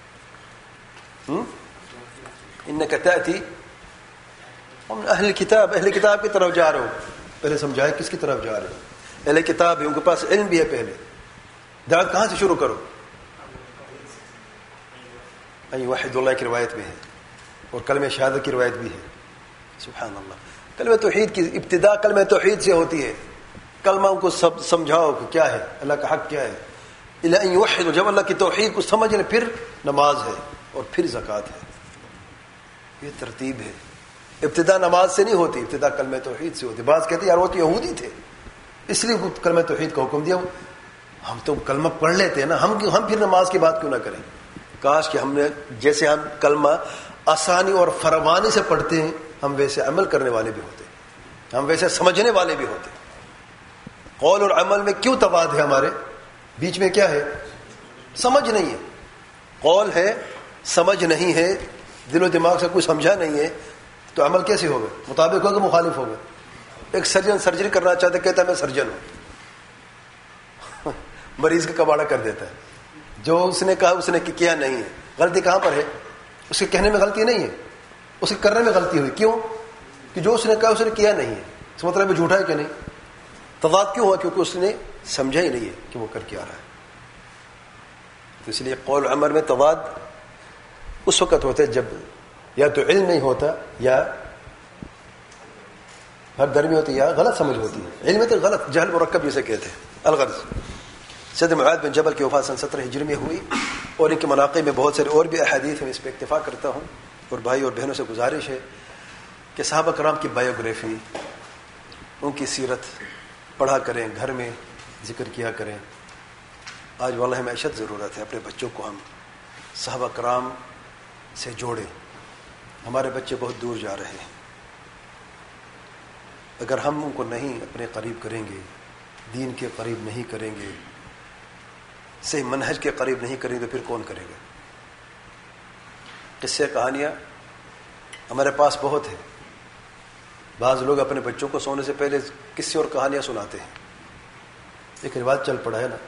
انک تأتی ہم اہل کتاب، اہل کتاب کی طرف جا رہے ہو. پہلے سمجھائے کس کی طرف جا رہے ہو؟ اہل کتاب ہے، ان کے پاس علم بھی ہے. پہلے دعوت کہاں سے شروع کرو؟ وحید اللہ کی روایت بھی ہے اور کلمہ شہادت کی روایت بھی ہے. سبحان اللہ. کلمہ توحید کی ابتدا کلمہ توحید سے ہوتی ہے. کلمہ کو سب سمجھاؤ کہ کیا ہے، اللہ کا حق کیا ہے. الا ان یوحد، جب اللہ کی توحید کو سمجھ لیں پھر نماز ہے اور پھر زکوٰۃ ہے. یہ ترتیب ہے. ابتدا نماز سے نہیں ہوتی، ابتدا کلمہ توحید سے ہوتی. بعض کہتے ہیں یار وہ تو یہودی تھے اس لیے کلمہ توحید کا حکم دیا. ہم تو کلمہ پڑھ لیتے ہیں نا، ہم ہم پھر نماز کی بات کیوں نہ کریں؟ کاش کہ ہم نے جیسے ہم کلمہ آسانی اور فراوانی سے پڑھتے ہیں، ہم ویسے عمل کرنے والے بھی ہوتے، ہم ویسے سمجھنے والے بھی ہوتے. قول اور عمل میں کیوں تضاد ہے؟ ہمارے بیچ میں کیا ہے؟ سمجھ نہیں ہے. قول ہے، سمجھ نہیں ہے، دل و دماغ سے کوئی سمجھا نہیں ہے، تو عمل کیسے ہوگا؟ مطابق ہوگا، مخالف ہوگا. ایک سرجن سرجری کرنا چاہتا ہے، کہتا ہے میں سرجن ہوں، مریض کا کباڑہ کر دیتا ہے. جو اس نے کہا اس نے کیا نہیں ہے. غلطی کہاں پر ہے؟ اس کے کہنے میں غلطی نہیں ہے، اس کے کرنے میں غلطی ہوئی. کیوں؟ کہ جو اس نے کہا اس نے کیا نہیں ہے. اس مطلب جھوٹا ہے کہ نہیں؟ تضاد کیوں ہوا؟ کیونکہ اس نے سمجھا ہی نہیں ہے کہ وہ کر کے آ رہا ہے. تو اس لیے قول و عمل میں تضاد اس وقت ہوتا ہے جب یا تو علم نہیں ہوتا، یا ہر درمی ہوتی ہے، یا غلط سمجھ ہوتی ہے. علم تو غلط، جہل مرکب جسے کہتے ہیں. الغرض سید معاذ بن جبل کی وفات سن سترہ ہجری میں ہوئی، اور ان کے مناقب میں بہت سارے اور بھی احادیث ہیں. اس پہ اکتفا کرتا ہوں. اور بھائی اور بہنوں سے گزارش ہے کہ صحابہ کرام کی بایوگرافی، ان کی سیرت پڑھا کریں، گھر میں ذکر کیا کریں. آج واللہ معیشت ضرورت ہے، اپنے بچوں کو ہم صحابہ کرام سے جوڑیں. ہمارے بچے بہت دور جا رہے ہیں. اگر ہم ان کو نہیں اپنے قریب کریں گے، دین کے قریب نہیں کریں گے، صحیح منہج کے قریب نہیں کریں گے، تو پھر کون کرے گا؟ قصے کہانیاں ہمارے پاس بہت ہے. بعض لوگ اپنے بچوں کو سونے سے پہلے قصے اور کہانیاں سناتے ہیں, ایک رواج چل پڑا ہے نا.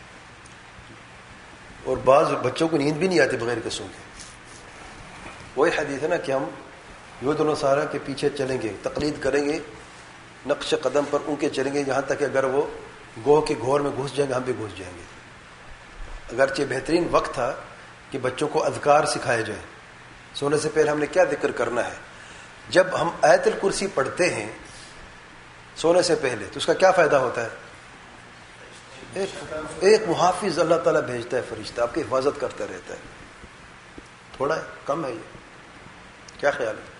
اور بعض بچوں کو نیند بھی نہیں آتی بغیر قصوں کے. وہی حدیث ہے نا کہ ہم یہود و نصارہ کے پیچھے چلیں گے, تقلید کریں گے, نقش قدم پر ان کے چلیں گے, یہاں تک کہ اگر وہ گوہ کے گھور میں گھس جائیں گے ہم بھی گھس جائیں گے. اگرچہ بہترین وقت تھا کہ بچوں کو اذکار سکھائے جائیں. سونے سے پہلے ہم نے کیا ذکر کرنا ہے. جب ہم آیت الکرسی پڑھتے ہیں سونے سے پہلے تو اس کا کیا فائدہ ہوتا ہے؟ ایک, ایک محافظ اللہ تعالیٰ بھیجتا ہے, فرشتہ آپ کی حفاظت کرتا رہتا ہے. تھوڑا ہے, کم ہے یہ؟ کیا خیال ہے؟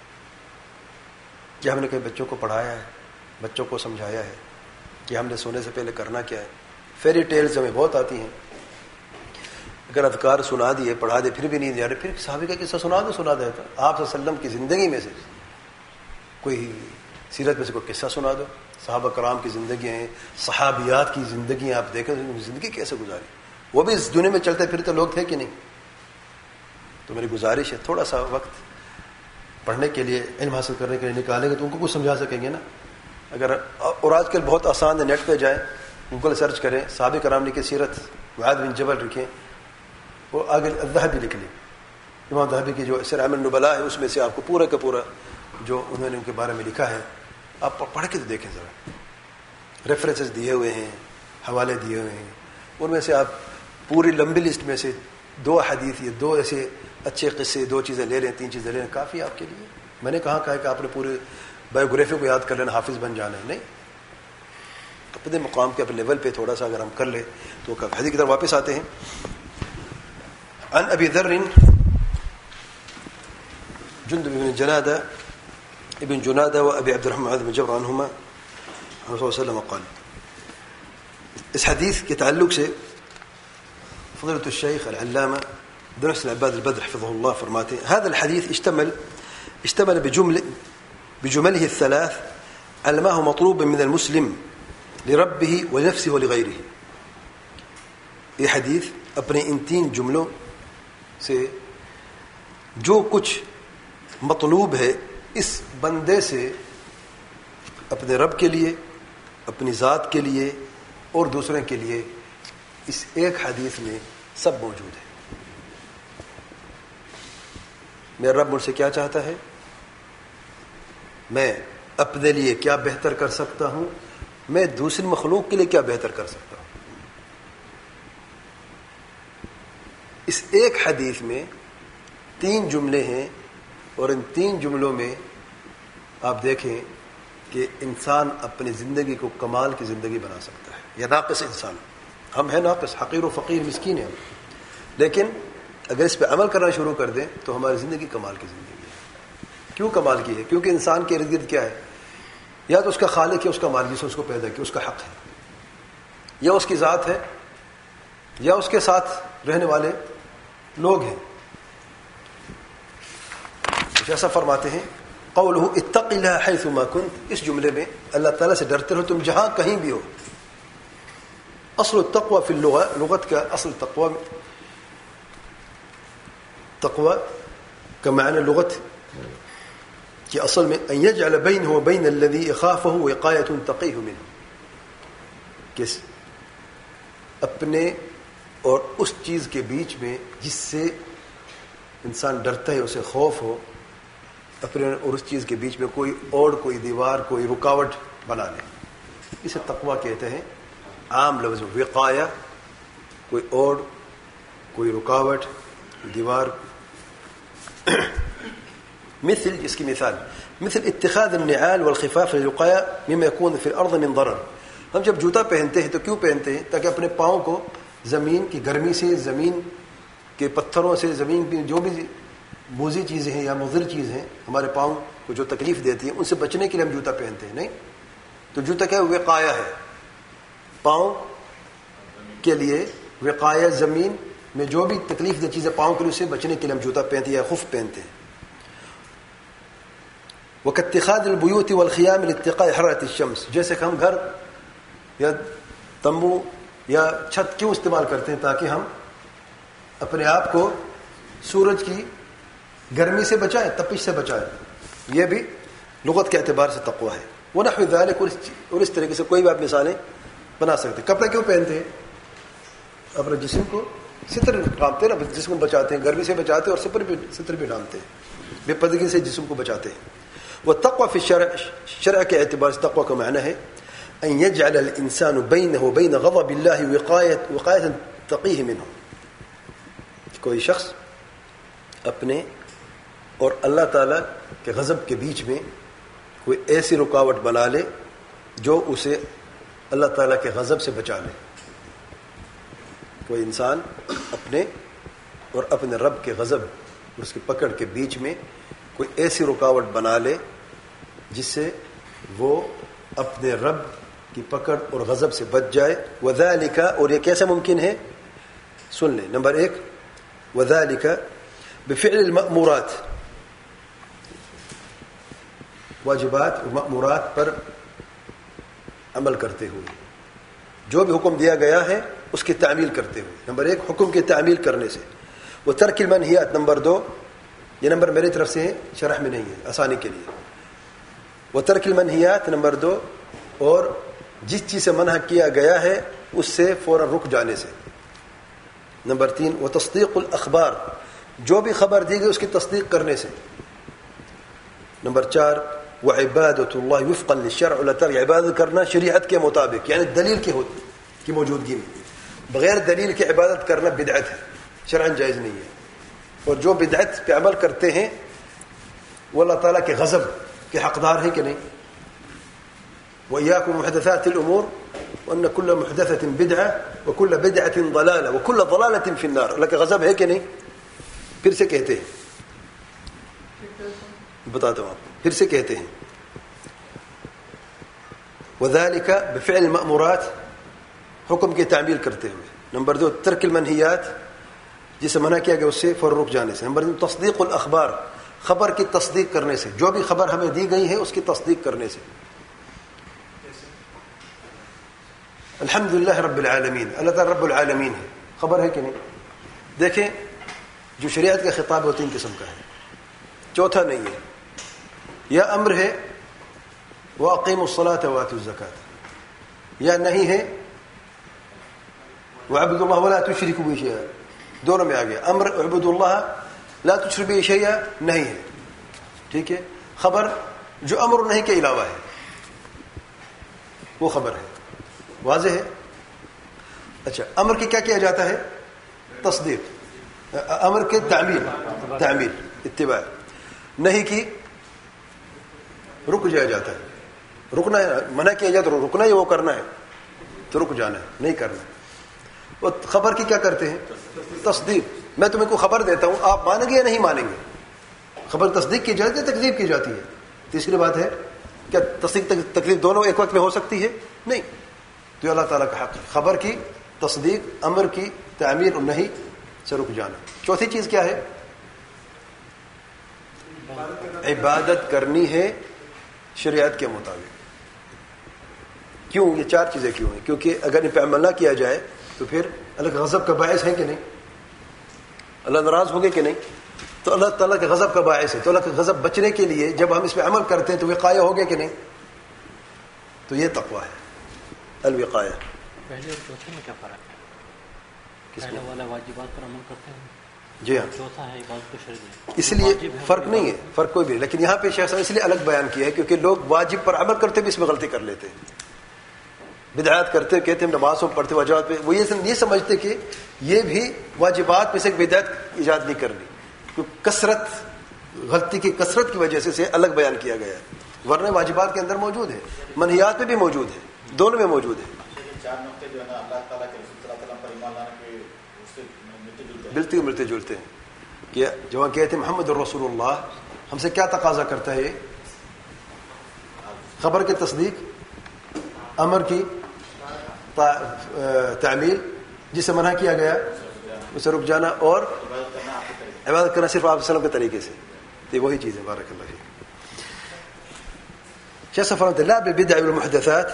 کیا ہم نے کئی بچوں کو پڑھایا ہے, بچوں کو سمجھایا ہے کہ ہم نے سونے سے پہلے کرنا کیا ہے؟ فیری ٹیلز ہمیں بہت آتی ہیں. اگر اذکار سنا دیے, پڑھا دے, پھر بھی نہیں دیا, پھر صحابہ کا قصہ سنا دو سنا دیتا. آپ صلی اللہ علیہ وسلم کی زندگی میں سے کوئی سیرت میں سے کوئی قصہ سنا دو. صحابہ کرام کی زندگیاں ہیں, صحابیات کی زندگیاں آپ دیکھیں زندگی کیسے گزاری. وہ بھی اس دنیا میں چلتے پھرتے لوگ تھے کہ نہیں. تو میری گزارش ہے تھوڑا سا وقت پڑھنے کے لیے, علم حاصل کرنے کے لیے نکالیں گے تو ان کو کچھ سمجھا سکیں گے نا. اگر اور آج کل بہت آسان ہے, نیٹ پہ جائیں, گوگل سرچ کریں, صحابہ کرام نے کی سیرت معاذ بن جبل رکھیں, وہ آگے الذہبی لکھ لی, امام ذہبی کی جو سیر اعمال النبلاء ہے اس میں سے آپ کو پورا کا پورا جو انہوں نے ان کے بارے میں لکھا ہے آپ پڑھ کے تو دیکھیں ذرا. ریفرنسز دیے ہوئے ہیں, حوالے دیے ہوئے ہیں, ان میں سے آپ پوری لمبی لسٹ میں سے دو حدیث یا دو ایسے اچھے قصے, دو چیزیں لے لیں, تین چیزیں لے لیں, کافی آپ کے لیے. میں نے کہاں کہا ہے کہ آپ نے پورے بایوگرافی کو یاد کر لینا, حافظ بن جانا ہے, نہیں. اپنے مقام کے اپنے لیول پہ تھوڑا سا اگر ہم کر لیں تو حدیث کی طرف واپس آتے ہیں. عن ابي ذر جندب بن جنادة ابن جنادة وابي عبد الرحمن بن جبر عنهما عن رسول الله صلى الله عليه وسلم قال. اس حدیث کے تعلق سے فضيلة الشيخ العلامة درس العباد البدر حفظه الله فرماتے ہیں هذا الحديث اشتمل اشتمل بجمل بجمله الثلاث على ما هو مطلوب من المسلم لربه ونفسه ولغيره. یہ حدیث اپنے ان تین جملوں سے جو کچھ مطلوب ہے اس بندے سے اپنے رب کے لیے, اپنی ذات کے لیے اور دوسرے کے لیے, اس ایک حدیث میں سب موجود ہے. میرا رب مجھ سے کیا چاہتا ہے, میں اپنے لیے کیا بہتر کر سکتا ہوں, میں دوسری مخلوق کے لیے کیا بہتر کر سکتا ہوں. اس ایک حدیث میں تین جملے ہیں اور ان تین جملوں میں آپ دیکھیں کہ انسان اپنی زندگی کو کمال کی زندگی بنا سکتا ہے. یا ناقص انسان, ہم ہیں ناقص, حقیر و فقیر مسکین ہیں ہم, لیکن اگر اس پہ عمل کرنا شروع کر دیں تو ہماری زندگی کمال کی زندگی ہے. کیوں کمال کی ہے؟ کیونکہ انسان کے ارد گرد کیا ہے, یا تو اس کا خالق ہے, اس کا مالک جس نے اس کو پیدا کیا, اس کا حق ہے, یا اس کی ذات ہے, یا اس کے ساتھ رہنے والے لوگ ہیں. کچھ ایسا فرماتے ہیں قولہ اتق اللہ حیث ما کنت, اس جملے میں اللہ تعالیٰ سے ڈرتے رہو تم جہاں کہیں بھی ہو. اصل التقوی فی اللغہ, لغت کا اصل تقوی, تقوی کا معنی لغت کہ اصل میں ان یجعل بینہ و بین الذی یخافہ وقایۃ تقیہ منہ, کہ اپنے اور اس چیز کے بیچ میں جس سے انسان ڈرتا ہے, اسے خوف ہو, اپنے اور اس چیز کے بیچ میں کوئی اور کوئی دیوار, کوئی رکاوٹ بنا لے. اسے تقوی کہتے ہیں. عام لفظ وقایہ, کوئی اور کوئی رکاوٹ, دیوار. مثل, اس کی مثال مثل اتخاذ النعال والخفاف للوقاية مما يكون في الارض من ضرر. ہم جب جوتا پہنتے ہیں تو کیوں پہنتے ہیں؟ تاکہ اپنے پاؤں کو زمین کی گرمی سے, زمین کے پتھروں سے, زمین کی جو بھی موزی چیزیں ہیں یا مضر چیز ہیں ہمارے پاؤں کو جو تکلیف دیتی ہیں ان سے بچنے کے لیے ہم جوتا پہنتے ہیں. نہیں تو جوتا کیا وقایہ ہے, پاؤں کے لیے وقایہ, زمین میں جو بھی تکلیف دہ چیزیں پاؤں کے لیے, اس سے بچنے کے لیے ہم جوتا پہنتے ہیں یا خف پہنتے ہیں. وکاتخاذ البیوت والخیام لاتقاء حرارة الشمس, جیسے کہ ہم گھر یا تمبو یا چھت کیوں استعمال کرتے ہیں؟ تاکہ ہم اپنے آپ کو سورج کی گرمی سے بچائیں, تپش سے بچائیں, یہ بھی لغت کے اعتبار سے تقویٰ ہے. ونحو ذلک, اور اس طریقے سے کوئی بھی آپ مثالیں بنا سکتے. کپڑے کیوں پہنتے ہیں؟ اپنے جسم کو ستر ڈھانپتے ہیں نا, جسم کو بچاتے ہیں, گرمی سے بچاتے ہیں اور ستر بھی ستر بھی ڈھانپتے ہیں, بے پردگی سے جسم کو بچاتے ہیں. وہ تقویٰ فی الشرع, شرع کے اعتبار سے تقویٰ کا معنی ہے ان یجعل الانسان بینہ وبین غضب اللہ وقایت وقایت تقیہ منہ, کوئی شخص اپنے اور اللہ تعالیٰ کے غضب کے بیچ میں کوئی ایسی رکاوٹ بنا لے جو اسے اللہ تعالیٰ کے غضب سے بچا لے. کوئی انسان اپنے اور اپنے رب کے غضب اور اس کی پکڑ کے بیچ میں کوئی ایسی رکاوٹ بنا لے جس سے وہ اپنے رب کی پکڑ اور غضب سے بچ جائے. وذالک, اور یہ کیسے ممکن ہے؟ سن لیں. نمبر ایک, وذالک بفعل المأمورات, واجبات اور مأمورات پر عمل کرتے ہوئے, جو بھی حکم دیا گیا ہے اس کی تعمیل کرتے ہوئے. نمبر ایک, حکم کی تعمیل کرنے سے. وہ ترک المنہیات. نمبر دو, یہ نمبر میری طرف سے ہے, شرح میں نہیں ہے, آسانی کے لیے. وہ ترک المنہیات. نمبر دو, اور جس چیز سے منع کیا گیا ہے اس سے فوراً رک جانے سے. نمبر تین, وہ تصدیق الاخبار, جو بھی خبر دی گئی اس کی تصدیق کرنے سے. نمبر چار, وہ عبادت اللہ وفقا للشرع, اللہ تعالی عبادت کرنا شریعت کے مطابق, یعنی دلیل کی کی موجودگی میں. بغیر دلیل کے عبادت کرنا بدعت ہے, شرعاً جائز نہیں ہے. اور جو بدعت پہ عمل کرتے ہیں وہ اللہ تعالیٰ کے غضب کے حقدار ہیں کہ نہیں. وَإِيَّاكُمْ مُحْدَثَاتِ الْأُمُورِ وَأَنَّ كُلَّ مُحْدَثَةٍ بِدْعَةٍ وَكُلَّ بِدْعَةٍ ضَلَالَةٍ وَكُلَّ ضَلَالَةٍ فِي النَّارِ. اللہ کا غضب ہے کہ نہیں؟ پھر سے کہتے ہیں, بتاتا ہوں آپ کو, پھر سے کہتے ہیں. وَذَلِكَ بِفِعْلِ الْمَأْمُورَاتِ, حکم کی تعمیل کرتے ہوئے. نمبر دو, ترک المنہیات, جسے منع کیا گیا اس سے فوراً رک جانے سے. نمبر تین, تصدیق الاخبار, خبر کی تصدیق کرنے سے, جو بھی خبر ہمیں دی گئی ہے اس کی تصدیق کرنے سے. الحمدللہ رب العالمین, اللہ تعالی رب العالمین ہے, خبر ہے کہ نہیں؟ دیکھیں, جو شریعت کا خطاب ہے وہ تین قسم کا ہے. چوتھا نہیں ہے, یا امر ہے وَأَقِيمُوا الصَّلَاةَ وَآتُوا الزَّكَاةَ, یا نہیں ہے وَعَبُدُوا اللَّهَ وَلَا تُشْرِكُوا بِهِ شَيْئًا. دونوں میں آ گیا. امر اعبدوا اللہ لا تشركوا به شيئا نہیں ہے, ٹھیک ہے. خبر جو امر نہیں کے علاوہ ہے وہ خبر ہے, واضح ہے. اچھا, امر کی کیا کیا جاتا ہے؟ تصدیق. امر کے تعمیل, تعمیل اتباع. نہیں کی رک جایا جاتا ہے, رکنا ہے, منع کیا جاتا ہے رکنا ہے, وہ کرنا ہے تو رک جانا ہے, نہیں کرنا. وہ خبر کی کیا کرتے ہیں؟ تصدیق. میں تمہیں کو خبر دیتا ہوں, آپ مانیں گے یا نہیں مانیں گے؟ خبر تصدیق کی جاتی ہے, تکذیب کی جاتی ہے. تیسری بات ہے, کیا تصدیق تکذیب دونوں ایک وقت میں ہو سکتی ہے؟ نہیں. تو اللہ تعالیٰ کا حق ہے خبر کی تصدیق, امر کی تعمیل اور نہیں سے رک جانا. چوتھی چیز کیا ہے؟ عبادت کرنی ہے شریعت کے مطابق. کیوں یہ چار چیزیں کیوں ہیں؟ کیونکہ اگر ان پہ عمل نہ کیا جائے تو پھر اللہ کا غضب کا باعث ہے کہ نہیں؟ اللہ ناراض ہوگے کہ نہیں؟ تو اللہ تعالیٰ کے غضب کا باعث ہے. تو اللہ کے غضب بچنے کے لیے جب ہم اس پہ عمل کرتے ہیں تو وقایہ ہوگے کہ نہیں؟ تو یہ تقویٰ ہے, الوقایہ. پہلے اور چوتھے میں کیا فرق ہے؟ پہلے والا واجبات پر عمل کرتے ہیں, جی ہاں, چوتھا ہے عبادت کو شرع. اس لیے فرق نہیں ہے, فرق کوئی بھی. لیکن یہاں پہ شیخ صاحب اس لیے الگ بیان کیا ہے کیونکہ لوگ واجب پر عمل کرتے بھی اس میں غلطی کر لیتے ہیں, بدعات کرتے, کہتے ہیں نمازوں پڑھتے واجبات پہ, وہ یہ سمجھتے کہ یہ بھی واجبات میں سے ایک بدعت ایجاد نہیں کرنی, کیونکہ کثرت, غلطی کی کثرت کی وجہ سے اسے الگ بیان کیا گیا ہے. ورنہ واجبات کے اندر موجود ہے, منہیات میں بھی موجود ہے, دونوں میں موجود ہے. ملتے ملتے جلتے ہیں کہ جب ہم کہتے ہیں محمد الرسول اللہ, ہم سے کیا تقاضا کرتا ہے؟ خبر کی تصدیق, امر کی تعمیل, جس سے منع کیا گیا اسے رک جانا, اور عبادت کرنا صرف آپ وسلم کے طریقے سے. تو وہی چیز ہے. بارک اللہ فیک. شیخ صاحب فرماتے ہیں لا بالبدع والمحدثات.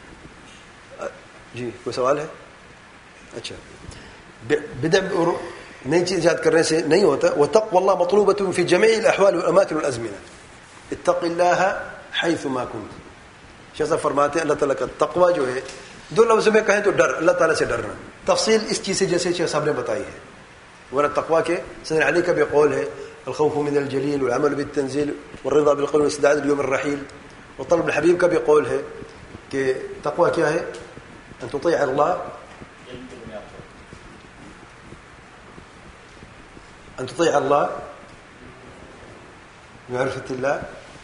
جی کوئی سوال ہے؟ اچھا, بدع نئی چیز ایجاد کرنے سے نہیں ہوتا. وتقوى الله مطلوبة في جميع الأحوال والأماكن والأزمنة. اتق الله حيث ما كنت. شیخ صاحب فرماتے ہیں اللہ تعالیٰ کا تقوی جو ہے دو لفظ میں کہیں تو ڈر, اللہ تعالیٰ سے ڈرنا. تفصیل اس چیز سے جیسے شیخ صاحب نے بتائی ہے. ورنہ تقوی کے سیدنا علی کا بھی قول ہے الخوف من الجلیل والعمل بالتنزیل والرضا بالقول والاستعداد ليوم الرحیل. وطلب الحبیب کا بھی قول ہے کہ تقوی کیا ہے؟ ان تطیع اللہ ان تطیع اللہ معرفة الله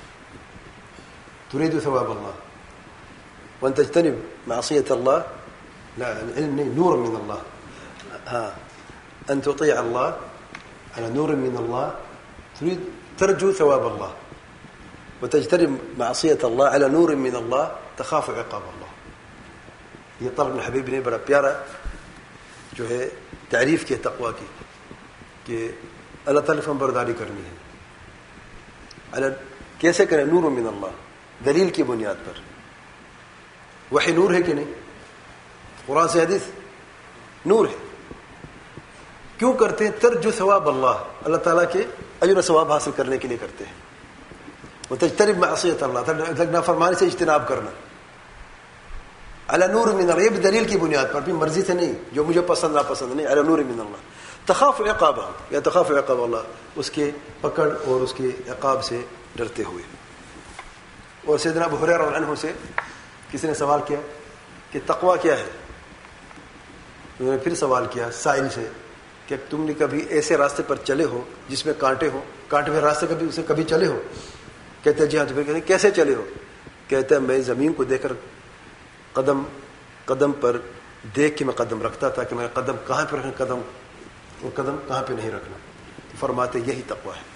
تريد ثواب الله وأن تجتنب معصية الله لا العلم نور من الله ها أن تطيع الله على نور من الله تريد ترجو ثواب الله وتجتنب معصية الله على نور من الله تخاف عقاب الله. یہ طلب الحبیب نے بڑا پیارا جو ہے تعریف کی تقوی کی کہ اللہ تعالیٰ فرمان برداری کرنی ہے. اللہ کیسے کریں؟ نور من اللہ, دلیل کی بنیاد پر. وحی نور ہے کہ نہیں؟ قرآن سے حدیث نور ہے. کیوں کرتے ہیں؟ ترجو ثواب اللہ, اللہ تعالیٰ کے اجر و ثواب حاصل کرنے کے لیے کرتے ہیں. وتجتنب معصیت اللہ, نافرمانی سے اجتناب کرنا. علی نور من اللہ, یہ بھی دلیل کی بنیاد پر, اپنی مرضی سے نہیں جو مجھے پسند ناپسند نہیں. علی نور من اللہ. تخاف عقاب یا تخاف عقاب اللہ, اس کے پکڑ اور اس کے عقاب سے ڈرتے ہوئے. اور سیدنا ابو ہریرہ رضی اللہ عنہ سے کسی نے سوال کیا کہ تقوی کیا ہے؟ انہوں نے پھر سوال کیا سائل سے کہ تم نے کبھی ایسے راستے پر چلے ہو جس میں کانٹے ہو, کانٹے میں راستے کبھی اسے کبھی چلے ہو؟ کہتے ہیں جی ہاں. تو پھر کہتے ہیں کیسے چلے ہو؟ کہتے ہیں میں زمین کو دیکھ کر قدم قدم پر دیکھ کے میں قدم رکھتا تھا کہ میں قدم کہاں پہ رکھنا, قدم اور قدم کہاں پہ نہیں رکھنا. فرماتے یہی تقوی ہے.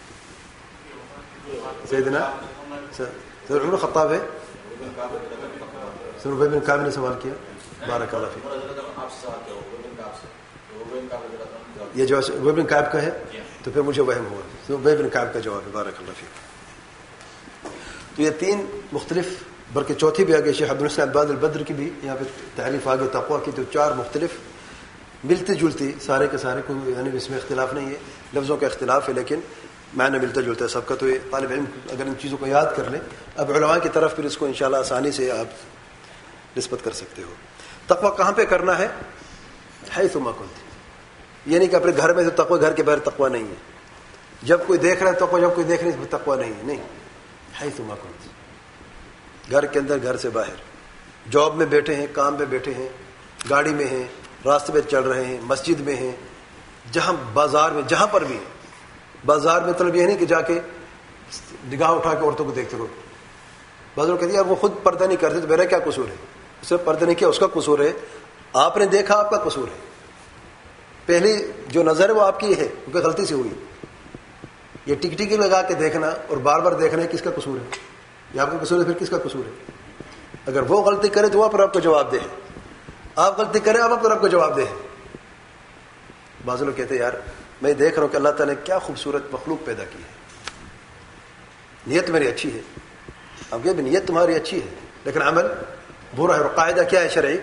سیدنا سیدنا عمر خطاب ہے, سیدنا ابی بن کعب نے سوال کیا. بارک اللہ فیک. یہ جو ابی بن کعب کا ہے تو پھر مجھے وہم ہوا. ابی بن کعب کا جواب ہے. بارک اللہ فیک. تو یہ تین مختلف, بلکہ چوتھی بھی آگے شیخ عبدالحسین عباد البدر کی بھی یہاں پہ تعریف آگے تقوی کی. تو چار مختلف ملتی جلتی سارے کے سارے, کوئی یعنی اس میں اختلاف نہیں ہے, لفظوں کا اختلاف ہے لیکن معنی ملتا جلتا ہے سب کا. تو یہ طالب علم اگر ان چیزوں کو یاد کر لیں, اب علماء کی طرف پھر اس کو انشاءاللہ آسانی سے آپ نسبت کر سکتے ہو. تقوی کہاں پہ کرنا ہے؟ حیث ما کنت. یہ نہیں کہ اپنے گھر میں تو تقوی, گھر کے باہر تقوی نہیں ہے. جب کوئی دیکھ رہا ہے تقوی, جب کوئی دیکھ رہا ہے تقوی نہیں ہے. نہیں, حیث ما کنت. گھر کے اندر, گھر سے باہر, جاب میں بیٹھے ہیں, کام پہ بیٹھے ہیں, گاڑی میں ہیں, راستے پہ چل رہے ہیں, مسجد میں ہیں, جہاں بازار میں, جہاں پر بھی ہیں. بازار میں مطلب یہ نہیں کہ جا کے نگاہ اٹھا کے عورتوں کو دیکھتے رہو. بعض لوگ کہتے ہیں یار وہ خود پردہ نہیں کرتے تو میرا کیا قصور ہے؟ اس نے پردہ نہیں کیا, اس کا قصور ہے. آپ نے دیکھا, آپ کا قصور ہے. پہلی جو نظر ہے وہ آپ کی ہے کیونکہ غلطی سے ہوئی. یہ ٹک ٹکی لگا کے دیکھنا اور بار بار دیکھنا کس کا قصور ہے؟ یہ آپ کا قصور ہے, پھر کس کا قصور ہے؟ اگر وہ غلطی کرے تو وہ پر آپ کو جواب دے, آپ غلطی کریں آپ پر آپ کو جواب دے. بعض لوگ کہتے ہیں یار میں دیکھ رہا ہوں کہ اللہ تعالیٰ نے کیا خوبصورت مخلوق پیدا کی ہے, نیت میری اچھی ہے. اب یہ بھی نیت تمہاری اچھی ہے لیکن عمل برا ہے. اور قاعدہ کیا ہے شرعی؟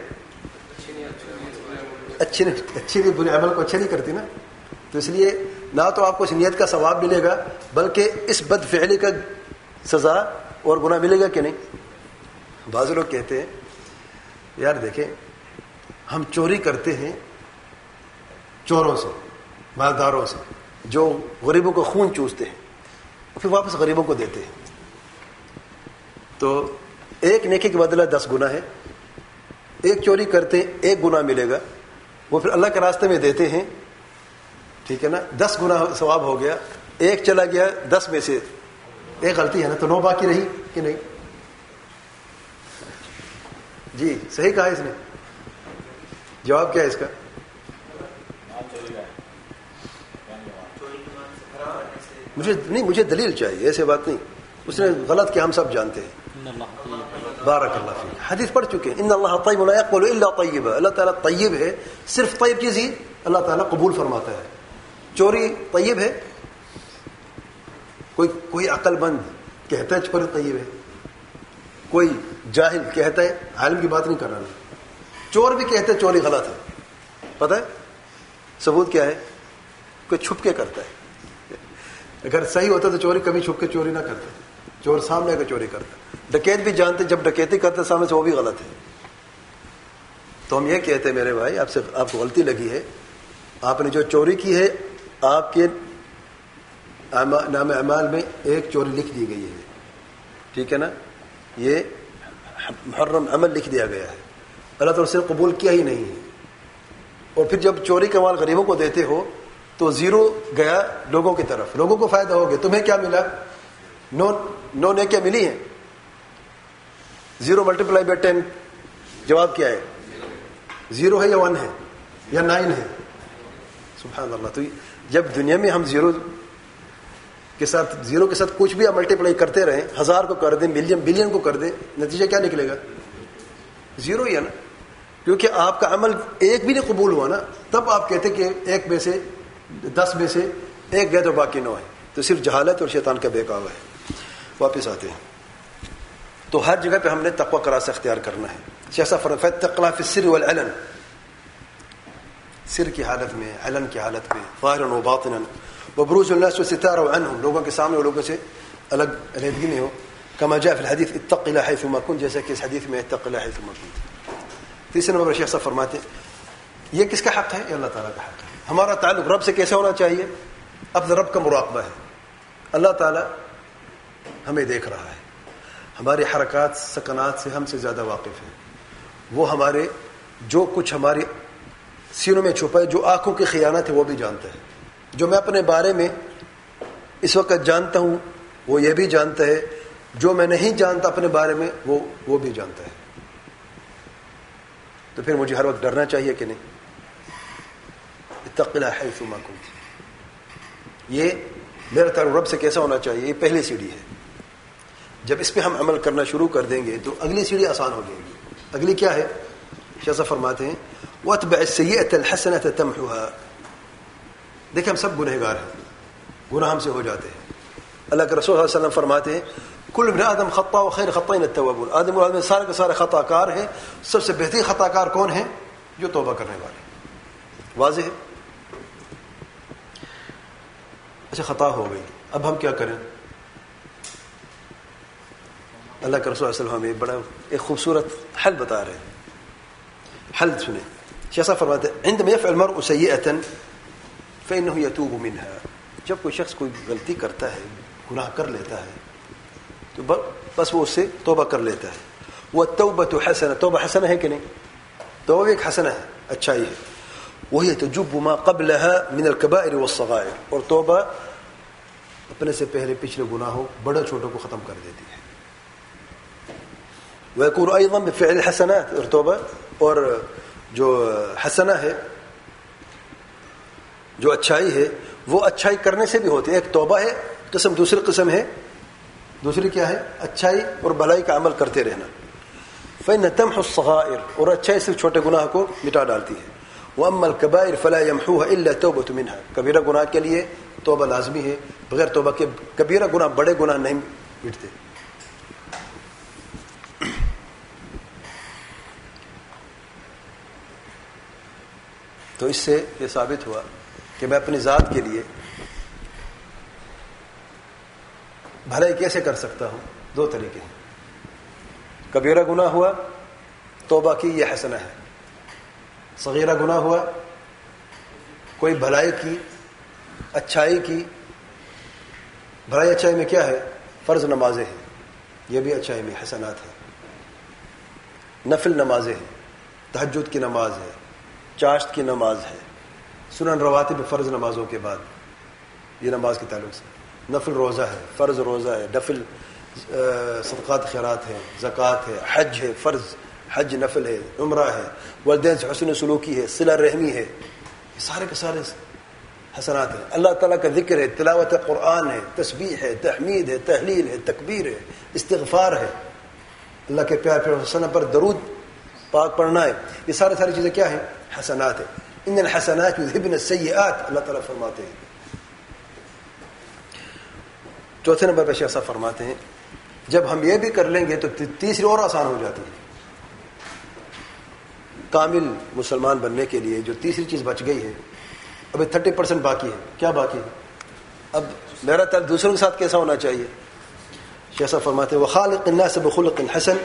اچھی نہیں, اچھی نہیں برے عمل کو اچھا نہیں کرتی نا. تو اس لیے نہ تو آپ کو اس نیت کا ثواب ملے گا بلکہ اس بد فعلی کا سزا اور گناہ ملے گا کہ نہیں. بعض لوگ کہتے ہیں یار دیکھیں ہم چوری کرتے ہیں چوروں سے, مالداروں سے, جو غریبوں کو خون چوستے ہیں اور پھر واپس غریبوں کو دیتے ہیں. تو ایک نیکی کے بدلہ دس گناہ ہے. ایک چوری کرتے ہیں, ایک گناہ ملے گا, وہ پھر اللہ کے راستے میں دیتے ہیں, ٹھیک ہے نا, دس گناہ ثواب ہو گیا. ایک چلا گیا دس میں سے, ایک غلطی ہے نا, تو نو باقی رہی کہ نہیں؟ جی صحیح کہا اس نے. جواب کیا ہے اس کا؟ مجھے نہیں, مجھے دلیل چاہیے, ایسے بات نہیں. اس نے غلط کیا ہم سب جانتے ہیں. بارک اللہ فیک. حدیث پڑھ چکے ہیں ان اللہ طیب لا یقبل الا طیبا. اللہ تعالیٰ طیب ہے, صرف طیب چیز ہی اللہ تعالیٰ قبول فرماتا ہے. چوری طیب ہے؟ کوئی کوئی عقل مند کہتا ہے چوری طیب ہے, کوئی جاہل کہتا ہے, عالم کی بات نہیں کر رہا ہے, چور بھی کہتے ہیں چوری غلط ہے. پتہ ہے ثبوت کیا ہے؟ کوئی چھپ کے کرتا ہے. اگر صحیح ہوتا تو چوری کبھی چھپ کے چوری نہ کرتا. چور سامنے آ کے چوری کرتا. ڈکیت بھی جانتے جب ڈکیتی کرتے سامنے سے وہ بھی غلط ہے. تو ہم یہ کہتے ہیں میرے بھائی آپ سے آپ کو غلطی لگی ہے. آپ نے جو چوری کی ہے آپ کے نام اعمال میں ایک چوری لکھ دی گئی ہے, ٹھیک ہے نا, یہ محرم عمل لکھ دیا گیا ہے, اللہ تعالیٰ سے قبول کیا ہی نہیں ہے. اور پھر جب چوری کا مال غریبوں کو دیتے ہو تو زیرو گیا لوگوں کی طرف, لوگوں کو فائدہ ہو گیا, تمہیں کیا ملا؟ نو نو نے کیا ملی ہے؟ زیرو ملٹیپلائی بائی ٹین جواب کیا ہے؟ زیرو ہے یا ون ہے یا نائن ہے؟ سبحان اللہ. تو جب دنیا میں ہم زیرو کے ساتھ زیرو کے ساتھ کچھ بھی ملٹیپلائی کرتے رہیں, ہزار کو کر دیں, ملین بلین کو کر دیں, نتیجہ کیا نکلے گا؟ زیرو ہی ہے نا. کیونکہ آپ کا عمل ایک بھی نہیں قبول ہوا نا, تب آپ کہتے کہ ایک میں سے دس میں سے ایک گیا تو باقی نو ہے. تو صرف جہالت اور شیطان کا بہکاوا ہے. واپس آتے ہیں تو ہر جگہ پہ ہم نے تقوی کا راستہ اختیار کرنا ہے. جیسا فَاتَّقُوا اللَّهَ فِي السِّرِّ وَالْعَلَنِ, سر کی حالت میں, علن کی حالت میں, ظاہراً و باطناً, وبروز الناس وستارا عنهم, لوگوں کے سامنے اور لوگوں سے الگ علیحدگی میں ہو. كما جاء في الحديث اتق الله حيثما كنت, جیسا کہ اس حدیث میں اتق الله حيثما كنت. تیسرے نمبر شیخ صاحب فرماتے ہیں یہ کس کا حق ہے؟ یہ اللہ تعالیٰ کا حق ہے. ہمارا تعلق رب سے کیسے ہونا چاہیے؟ اپنے رب کا مراقبہ ہے. اللہ تعالیٰ ہمیں دیکھ رہا ہے, ہماری حرکات سکنات سے ہم سے زیادہ واقف ہے. وہ ہمارے جو کچھ ہمارے سینوں میں چھپا ہے, جو آنکھوں کی خیانت ہے وہ بھی جانتا ہے. جو میں اپنے بارے میں اس وقت جانتا ہوں وہ یہ بھی جانتا ہے, جو میں نہیں جانتا اپنے بارے میں وہ وہ بھی جانتا ہے. تو پھر مجھے ہر وقت ڈرنا چاہیے کہ نہیں؟ اتق اللہ حیثما کنت, یہ میرا تعلق رب سے کیسا ہونا چاہیے, یہ پہلی سیڑھی ہے. جب اس پہ ہم عمل کرنا شروع کر دیں گے تو اگلی سیڑھی آسان ہو جائے گی. اگلی کیا ہے؟ شیخ صاحب فرماتے ہیں وَاتْبَعِ السَّيِّئَةَ الْحَسَنَةَ تَمْحُهَا. دیکھیں ہم سب گنہگار ہیں, گناہ ہم سے ہو جاتے ہیں. اللہ کے رسول صلی اللہ علیہ وسلم فرماتے ہیں کل ابن آدم خطاء وخیر خطائین التوابون. آدم اور آدم سارے کے سارے خطا کار ہیں, سب سے بہترین خطا کار کون ہیں؟ جو توبہ کرنے والے. واضح ہے. اچھا خطا ہو گئی, اب ہم کیا کریں؟ اللہ کے رسول صلی اللہ علیہ وسلم ہمیں بڑا ایک خوبصورت حل بتا رہے ہیں. حل سنیں. شیخ صاحب فرماتے ہیں عندما يفعل المرء سيئة فإنه يتوب منها. جب کوئی شخص کوئی غلطی کرتا ہے, گناہ کر لیتا ہے, تو بس وہ اس سے توبہ کر لیتا ہے. والتوبة حسنة, توبہ حسنہ ہے کہ نہیں؟ توبہ ایک حسنہ ہے, اچھائی ہے. وہی تجب ما قبلها من الكبائر والصغائر, اور توبہ اپنے سے پہلے پچھلے گناہوں بڑے چھوٹوں کو ختم کر دیتی ہے. ويكون أيضا بفعل الحسنات, اور توبہ اور جو حسنہ ہے, جو اچھائی ہے, وہ اچھائی کرنے سے بھی ہوتی ہے. ایک توبہ ہے قسم, دوسری قسم ہے, دوسری کیا ہے؟ اچھائی اور بھلائی کا عمل کرتے رہنا. فإن تمحو الصغائر, اور اچھائی صرف چھوٹے گناہ کو مٹا ڈالتی ہے. وأما الكبائر فلا يمحوها إلا توبة منها. کبیرہ گناہ کے لیے توبہ لازمی ہے, بغیر توبہ کے کبیرہ گناہ بڑے گناہ نہیں مٹتے. تو اس سے یہ ثابت ہوا کہ میں اپنی ذات کے لیے بھلائی کیسے کر سکتا ہوں. دو طریقے ہیں. کبیرہ گناہ ہوا, توبہ کی, یہ حسنہ ہے. صغیرہ گناہ ہوا, کوئی بھلائی کی, اچھائی کی. بھلائی اچھائی میں کیا ہے؟ فرض نمازیں ہیں, یہ بھی اچھائی میں حسنات ہیں. نفل نمازیں ہیں, تہجد کی نماز ہے, چاشت کی نماز ہے, سنن رواتب فرض نمازوں کے بعد, یہ نماز کے تعلق سے. نفل روزہ ہے, فرض روزہ ہے, نفل صدقات خیرات ہے, زکوٰۃ ہے, حج ہے, فرض حج نفل ہے, عمرہ ہے, والدین سے حسن سلوکی ہے, صلہ رحمی ہے. یہ سارے کے سارے حسنات ہیں. اللہ تعالیٰ کا ذکر ہے, تلاوت قرآن ہے, تسبیح ہے, تحمید ہے, تحلیل ہے, تکبیر ہے, استغفار ہے, اللہ کے پیار پیار وسلم پر درود پاک پڑھنا ہے. یہ سارے ساری چیزیں کیا ہیں؟ حسنات ہیں. ان الحسنات یذهبن السیئات, اللہ تعالیٰ فرماتے ہیں. چوتھے نمبر پہ شیخ صاحب فرماتے ہیں جب ہم یہ بھی کر لیں گے تو تیسری اور آسان ہو جاتی ہے. کامل مسلمان بننے کے لیے جو تیسری چیز بچ گئی ہے, ابھی تھرٹی پرسینٹ باقی ہے. کیا باقی ہے؟ اب میرا تعلق دوسروں کے ساتھ کیسا ہونا چاہیے؟ شیخ صاحب فرماتے ہیں وخالق الناس بخلق حسن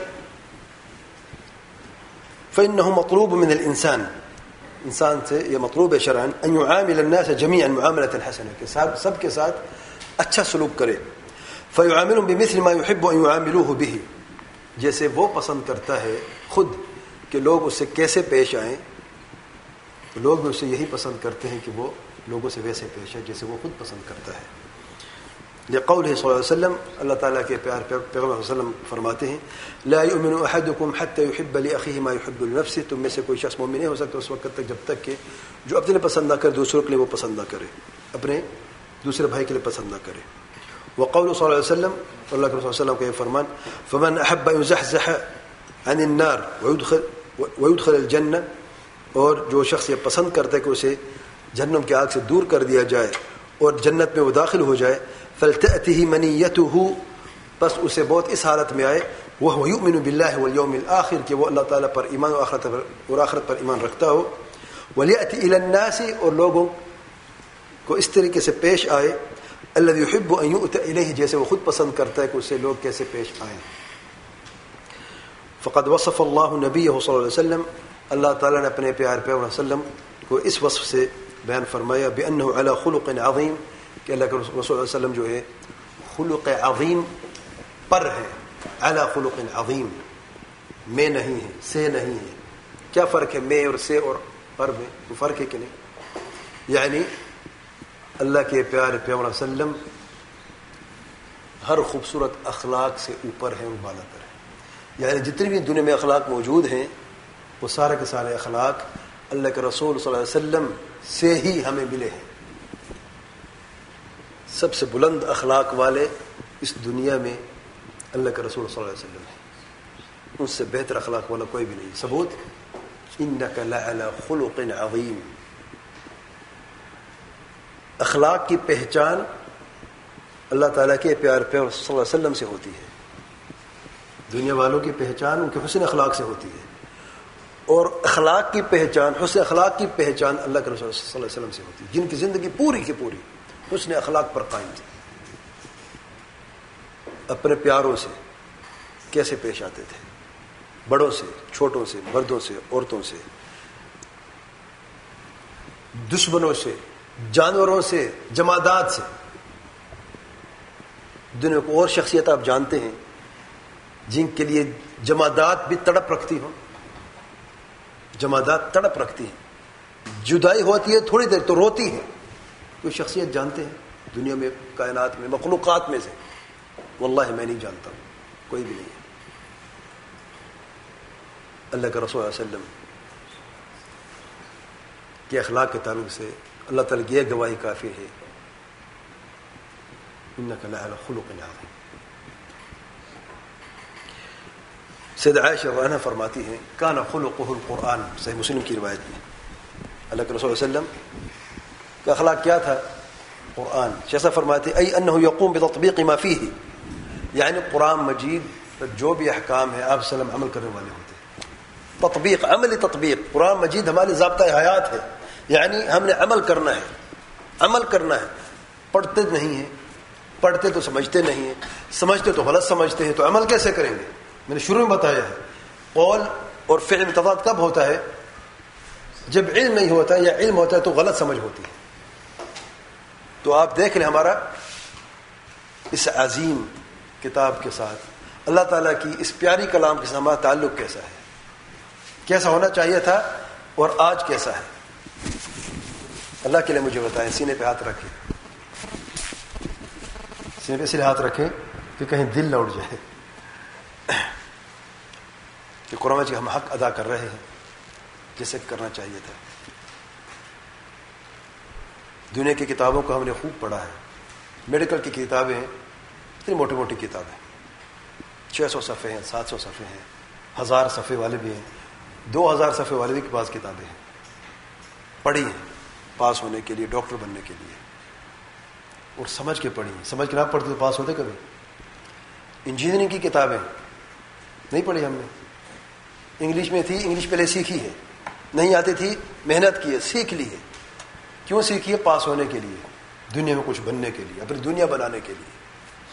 فإنه مطلوب من الإنسان، انسان سے یہ مطلوب ہے شرعاً ان يعامل الناس جميعا معاملة حسنة، کہ سب کے ساتھ اچھا سلوک کرے. فيعاملهم بمثل ما يحب ان يعاملوه به، جیسے وہ پسند کرتا ہے خود کہ لوگ اس سے کیسے پیش آئیں، تو لوگ بھی اسے یہی پسند کرتے ہیں کہ وہ لوگوں سے ویسے پیش آئے جیسے وہ خود پسند کرتا ہے. لقوله صلی اللہ علیہ وسلم، اللہ تعالیٰ کے پیار پیغمبر صلی اللہ علیہ وسلم فرماتے ہیں لا يؤمن احدكم حتى يحب لاخيه ما يحب لنفسه، تم میں سے کوئی شخص مومن نہیں ہو سکتا اس وقت تک جب تک کہ جو اپنے لیے پسند نہ کرے دوسروں کے لیے وہ پسند نہ کرے، اپنے دوسرے بھائی کے لیے پسند نہ کرے. وقول صلی اللہ علیہ وسلم، اللہ کے رسول صلی اللہ علیہ وسلم کا یہ فرمان فمن احب ان يزحزح عن النار ويدخل ويدخل الجنہ، اور جو شخص یہ پسند کرتا ہے کہ اسے جہنم کی آگ سے دور کر دیا جائے اور جنت میں وہ داخل ہو جائے، فلتأته منیته، بس اسے بہت اس حالت میں آئے وہ یؤمن باللہ والیوم الآخر، کہ وہ اللہ تعالیٰ پر ایمان اور آخرت پر اور آخرت پر ایمان رکھتا ہو. ولیأتی الی الناس، اور لوگوں کو اس طریقے سے پیش آئے الذی یحب ان یؤتی الیہ، جیسے وہ خود پسند کرتا ہے کہ اسے لوگ کیسے پیش آئیں. فقد وصف اللہ نبیہ صلی اللہ علیہ وسلم، اللہ تعالیٰ نے اپنے پیار پیغمبر صلی اللہ علیہ وسلم کو اس وصف سے بیان فرمایا بأنہ علی خلق عظیم، کہ اللہ کے رسول صلی اللہ علیہ وسلم جو ہے خلق عظیم پر ہے. علی خلق عظیم، میں نہیں ہے، سے نہیں ہے. کیا فرق ہے میں اور سے اور پر میں؟ وہ فرق ہے کہ نہیں؟ یعنی اللہ کے پیارے پیغمبر صلی اللہ علیہ وسلم ہر خوبصورت اخلاق سے اوپر ہیں اور بالا تر ہیں. یعنی جتنی بھی دنیا میں اخلاق موجود ہیں وہ سارے کے سارے اخلاق اللہ کے رسول صلی اللہ علیہ وسلم سے ہی ہمیں ملے ہیں. سب سے بلند اخلاق والے اس دنیا میں اللہ کے رسول صلی اللہ علیہ وسلم ہیں، ان سے بہتر اخلاق والا کوئی بھی نہیں. ثبوت انک لعلی خلق عظیم، اخلاق کی پہچان اللہ تعالیٰ کے پیار پیغمبر صلی اللہ علیہ وسلم سے ہوتی ہے. دنیا والوں کی پہچان ان کے حسن اخلاق سے ہوتی ہے، اور اخلاق کی پہچان حسن اخلاق کی پہچان اللہ کے رسول صلی اللہ علیہ وسلم سے ہوتی ہے، جن کی زندگی پوری کی پوری حسن اخلاق پر قائم تھی. اپنے پیاروں سے کیسے پیش آتے تھے، بڑوں سے، چھوٹوں سے، مردوں سے، عورتوں سے، دشمنوں سے، جانوروں سے، جمادات سے. دنیا کو اور شخصیت آپ جانتے ہیں جن کے لیے جمادات بھی تڑپ رکھتی ہوں، جمادات تڑپ رکھتی ہیں، جدائی ہوتی ہے تھوڑی دیر تو روتی ہے. کوئی شخصیت جانتے ہیں دنیا میں، کائنات میں، مخلوقات میں سے؟ واللہ میں نہیں جانتا ہوں، کوئی بھی نہیں ہے. اللہ کے رسول صلی اللہ علیہ وسلم کے اخلاق کے تعلق سے اللہ تعالیٰ کی یہ گواہی کافی ہے انک لعلی خلق عظیم. سید عائشہ رضی اللہ عنہا فرماتی ہیں کان خلقہ القرآن، صحیح مسلم کی روایت میں اللہ کے رسول صلی اللہ علیہ وسلم کا اخلاق کیا تھا؟ قرآن. جیسا فرماتے ای انہ یقوم بتطبیق ما فیہ، یعنی قرآن مجید جو بھی احکام ہے آپ صلی اللہ علیہ وسلم عمل کرنے والے ہوتے ہیں. تطبیق، عملی تطبیق. قرآن مجید ہماری ضابطہ حیات ہے، یعنی ہم نے عمل کرنا ہے، عمل کرنا ہے. پڑھتے نہیں ہیں، پڑھتے تو سمجھتے نہیں ہیں، سمجھتے تو غلط سمجھتے ہیں، تو عمل کیسے کریں گے؟ میں نے شروع میں بتایا ہے قول اور فعل میں تضاد کب ہوتا ہے؟ جب علم نہیں ہوتا ہے یا علم ہوتا ہے تو غلط سمجھ ہوتی ہے. تو آپ دیکھ لیں ہمارا اس عظیم کتاب کے ساتھ، اللہ تعالیٰ کی اس پیاری کلام کے ساتھ ہمارا تعلق کیسا ہے، کیسا ہونا چاہیے تھا اور آج کیسا ہے. اللہ کے لیے مجھے بتائیں. سینے پہ ہاتھ رکھیں، سینے پہ اس لیے ہاتھ رکھیں کہ کہیں دل نہ اٹھ جائے کہ قرآن جی ہم حق ادا کر رہے ہیں جیسے کرنا چاہیے تھا. دنیا کی کتابوں کو ہم نے خوب پڑھا ہے. میڈیکل کی کتابیں ہیں، اتنی موٹی موٹی کتابیں، چھ سو صفحے ہیں، سات سو صفحے ہیں، ہزار صفحے والے بھی ہیں، دو ہزار صفحے والے بھی کے پاس کتابیں ہیں. پڑھی ہیں پاس ہونے کے لیے، ڈاکٹر بننے کے لیے، اور سمجھ کے پڑھی ہیں. سمجھ کے نہ پڑھتے تو پاس ہوتے کبھی. انجینئرنگ کی کتابیں نہیں پڑھی ہم نے، انگلش میں تھی، انگلش پہلے سیکھی ہے، نہیں آتی تھی محنت کی ہے، سیکھ لی ہے. کیوں سیکھی ہے؟ پاس ہونے کے لیے، دنیا میں کچھ بننے کے لیے، اپنی دنیا بنانے کے لیے۔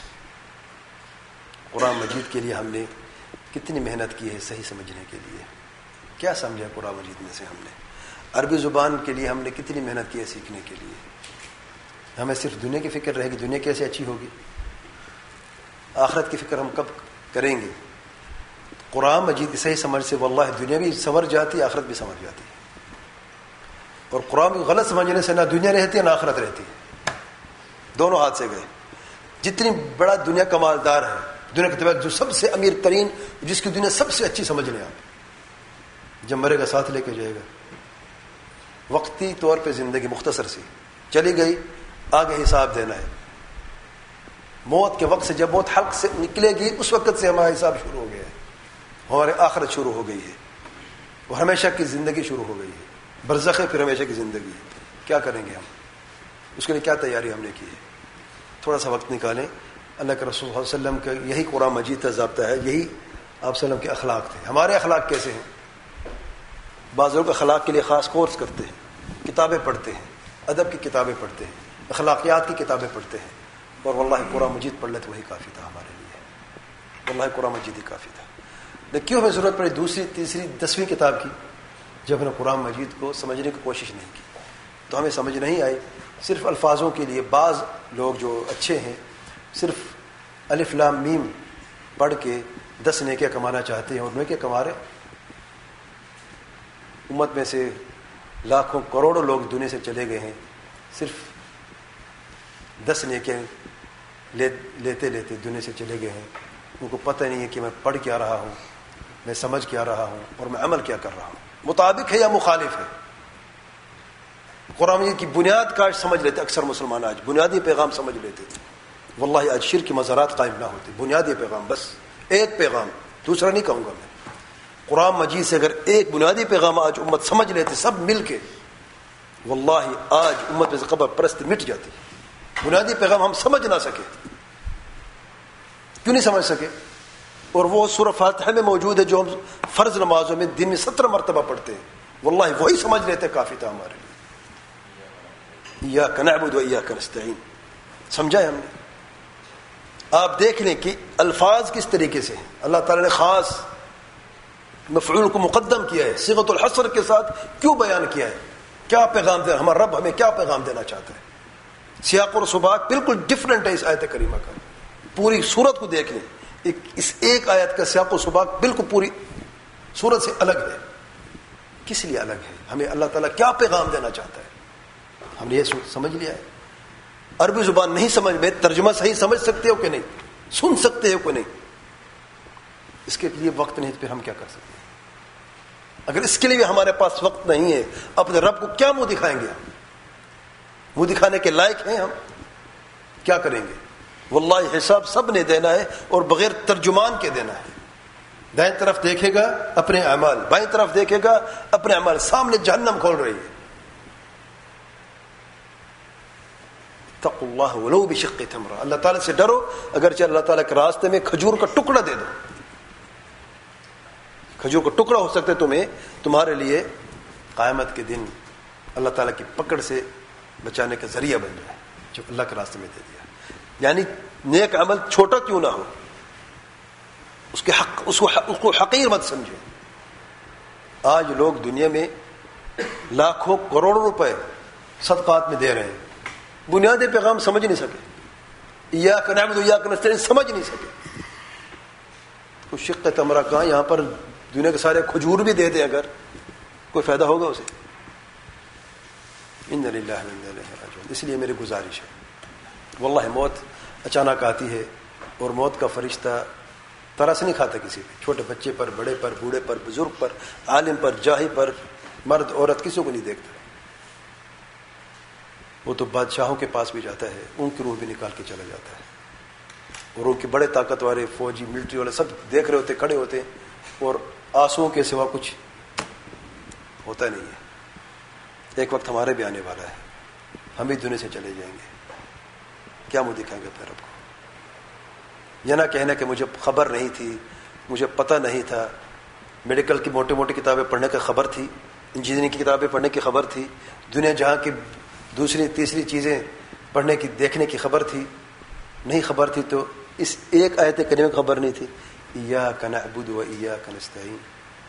قرآن مجید کے لیے ہم نے کتنی محنت کی ہے صحیح سمجھنے کے لیے، کیا سمجھا قرآن مجید میں سے ہم نے؟ عربی زبان کے لیے ہم نے کتنی محنت کی ہے سیکھنے کے لیے۔ ہمیں صرف دنیا کی فکر رہے گی، دنیا کیسے اچھی ہوگی، آخرت کی فکر ہم کب کریں گے؟ قرآن مجید کی صحیح سمجھ سے واللہ دنیا بھی سنور جاتی ہے، آخرت بھی سنور جاتی ہے۔ اور قرآن کو غلط سمجھنے سے نہ دنیا رہتی ہے نہ آخرت رہتی ہے، دونوں ہاتھ سے گئے۔ جتنی بڑا دنیا کا مالدار ہے، دنیا کے بعد جو سب سے امیر ترین، جس کی دنیا سب سے اچھی سمجھ لیں آپ، جب مرے گا ساتھ لے کے جائے گا۔ وقتی طور پہ زندگی مختصر سی چلی گئی، آگے حساب دینا ہے۔ موت کے وقت سے جب موت حلق سے نکلے گی اس وقت سے ہمارا حساب شروع ہو گیا ہے، ہمارے آخرت شروع ہو گئی ہے، اور ہمیشہ کی زندگی شروع ہو گئی ہے۔ برزخ ہے، پھر ہمیشہ کی زندگی ہے۔ کیا کریں گے ہم؟ اس کے لیے کیا تیاری ہم نے کی ہے؟ تھوڑا سا وقت نکالیں۔ اللہ کے رسول صلی اللہ علیہ وسلم کا یہی قرآن مجید کا ضابطہ ہے، یہی آپ صلی اللہ علیہ وسلم کے اخلاق تھے۔ ہمارے اخلاق کیسے ہیں؟ بعض لوگ اخلاق کے لیے خاص کورس کرتے ہیں، کتابیں پڑھتے ہیں، ادب کی کتابیں پڑھتے ہیں، اخلاقیات کی کتابیں پڑھتے ہیں، اور واللہ قرآن مجید پڑھ لے تو وہی کافی تھا ہمارے لیے، واللہ قرآن مجید ہی کافی تھا۔ لیکن کیوں ہمیں ضرورت پڑی دوسری تیسری دسویں کتاب کی؟ جب ہم نے قرآن مجید کو سمجھنے کی کوشش نہیں کی تو ہمیں سمجھ نہیں آئی۔ صرف الفاظوں کے لیے بعض لوگ جو اچھے ہیں صرف الف لام میم پڑھ کے دس نیکیاں کمانا چاہتے ہیں، اور نیکیاں کما رہے۔ امت میں سے لاکھوں کروڑوں لوگ دنیا سے چلے گئے ہیں، صرف دس نیکیاں لے لیتے لیتے دنیا سے چلے گئے ہیں۔ ان کو پتہ نہیں ہے کہ میں پڑھ کیا رہا ہوں، میں سمجھ کیا رہا ہوں، اور میں عمل کیا کر رہا ہوں، مطابق ہے یا مخالف ہے۔ قرآن مجید کی بنیاد کاش سمجھ لیتے اکثر مسلمان، آج بنیادی پیغام سمجھ لیتے تھے، واللہ آج شرک کی مزارات قائم نہ ہوتے۔ بنیادی پیغام، بس ایک پیغام، دوسرا نہیں کہوں گا میں۔ قرآن مجید سے اگر ایک بنیادی پیغام آج امت سمجھ لیتے سب مل کے، واللہ آج امت میں سے قبر پرستی مٹ جاتی۔ بنیادی پیغام ہم سمجھ نہ سکے، کیوں نہیں سمجھ سکے؟ اور وہ سورہ فاتحہ میں موجود ہے جو ہم فرض نمازوں میں دن میں سترہ مرتبہ پڑھتے ہیں، واللہ وہی سمجھ لیتے کافی تھا ہمارے لیے۔ ایاک نعبد و ایاک نستعین، سمجھا ہے ہم نے؟ آپ دیکھ لیں کہ الفاظ کس طریقے سے ہیں۔ اللہ تعالیٰ نے خاص مفعول کو مقدم کیا ہے، صیغۃ الحصر کے ساتھ کیوں بیان کیا ہے؟ کیا پیغام دے؟ ہمارا رب ہمیں کیا پیغام دینا چاہتا ہے؟ سیاق اور سباق بالکل ڈفرینٹ ہے اس آیت کریمہ کا۔ پوری سورت کو دیکھ لیں، ایک اس ایک آیت کا سیاق و سباق بالکل پوری سورت سے الگ ہے۔ کس لیے الگ ہے؟ ہمیں اللہ تعالیٰ کیا پیغام دینا چاہتا ہے؟ ہم نے یہ سمجھ لیا ہے۔ عربی زبان نہیں سمجھ میں ترجمہ صحیح سمجھ سکتے ہو کہ نہیں، سن سکتے ہو کہ نہیں؟ اس کے لیے وقت نہیں تو پھر ہم کیا کر سکتے ہیں؟ اگر اس کے لیے ہمارے پاس وقت نہیں ہے، اپنے رب کو کیا منہ دکھائیں گے ہم؟ منہ دکھانے کے لائق ہیں ہم؟ کیا کریں گے؟ واللہ حساب سب نے دینا ہے، اور بغیر ترجمان کے دینا ہے۔ دائیں طرف دیکھے گا اپنے اعمال، بائیں طرف دیکھے گا اپنے اعمال، سامنے جہنم کھول رہی ہے۔ اتقوا اللہ ولو بشق تمرہ، اللہ تعالیٰ سے ڈرو اگرچہ اللہ تعالیٰ کے راستے میں کھجور کا ٹکڑا دے دو۔ کھجور کا ٹکڑا ہو سکتا ہے تمہیں، تمہارے لیے قیامت کے دن اللہ تعالیٰ کی پکڑ سے بچانے کا ذریعہ بن جائے، جو اللہ کے راستے میں دے دیا۔ یعنی نیک عمل چھوٹا کیوں نہ ہو، اس کے حق اس کو اس کو حقیر مت سمجھے۔ آج لوگ دنیا میں لاکھوں کروڑوں روپے صدقات میں دے رہے ہیں، بنیادی پیغام سمجھ نہیں سکے، ایاک نعبد و ایاک نستعین سمجھ نہیں سکے۔ تو شق تمرہ کہاں، یہاں پر دنیا کے سارے کھجور بھی دے دیں اگر کوئی فائدہ ہوگا اسے؟ ان للہ و انا الیہ راجعون۔ اس لیے میری گزارش ہے، واللہ موت اچانک آتی ہے، اور موت کا فرشتہ ترس نہیں کھاتا کسی پہ، چھوٹے بچے پر، بڑے پر، بوڑھے پر، بزرگ پر، عالم پر، جاہل پر، مرد عورت، کسی کو نہیں دیکھتا۔ وہ تو بادشاہوں کے پاس بھی جاتا ہے، ان کی روح بھی نکال کے چلا جاتا ہے، اور ان کے بڑے طاقت والے فوجی ملٹری والے سب دیکھ رہے ہوتے، کھڑے ہوتے، اور آنسوؤں کے سوا کچھ ہوتا نہیں ہے۔ ایک وقت ہمارے بھی آنے والا ہے، ہم بھی دنیا سے چلے جائیں گے، کیا منہ دکھائیں گے اپنے رب کو؟ یہ نہ کہنا کہ مجھے خبر نہیں تھی، مجھے پتہ نہیں تھا، میڈیکل کی موٹی موٹی کتابیں پڑھنے کی خبر تھی، انجینئرنگ کی کتابیں پڑھنے کی خبر تھی، دنیا جہاں کی دوسری تیسری چیزیں پڑھنے کی دیکھنے کی خبر تھی، نہیں خبر تھی تو اس ایک آیت کریمہ کی خبر نہیں تھی، ایاک نعبد و ایاک نستعین.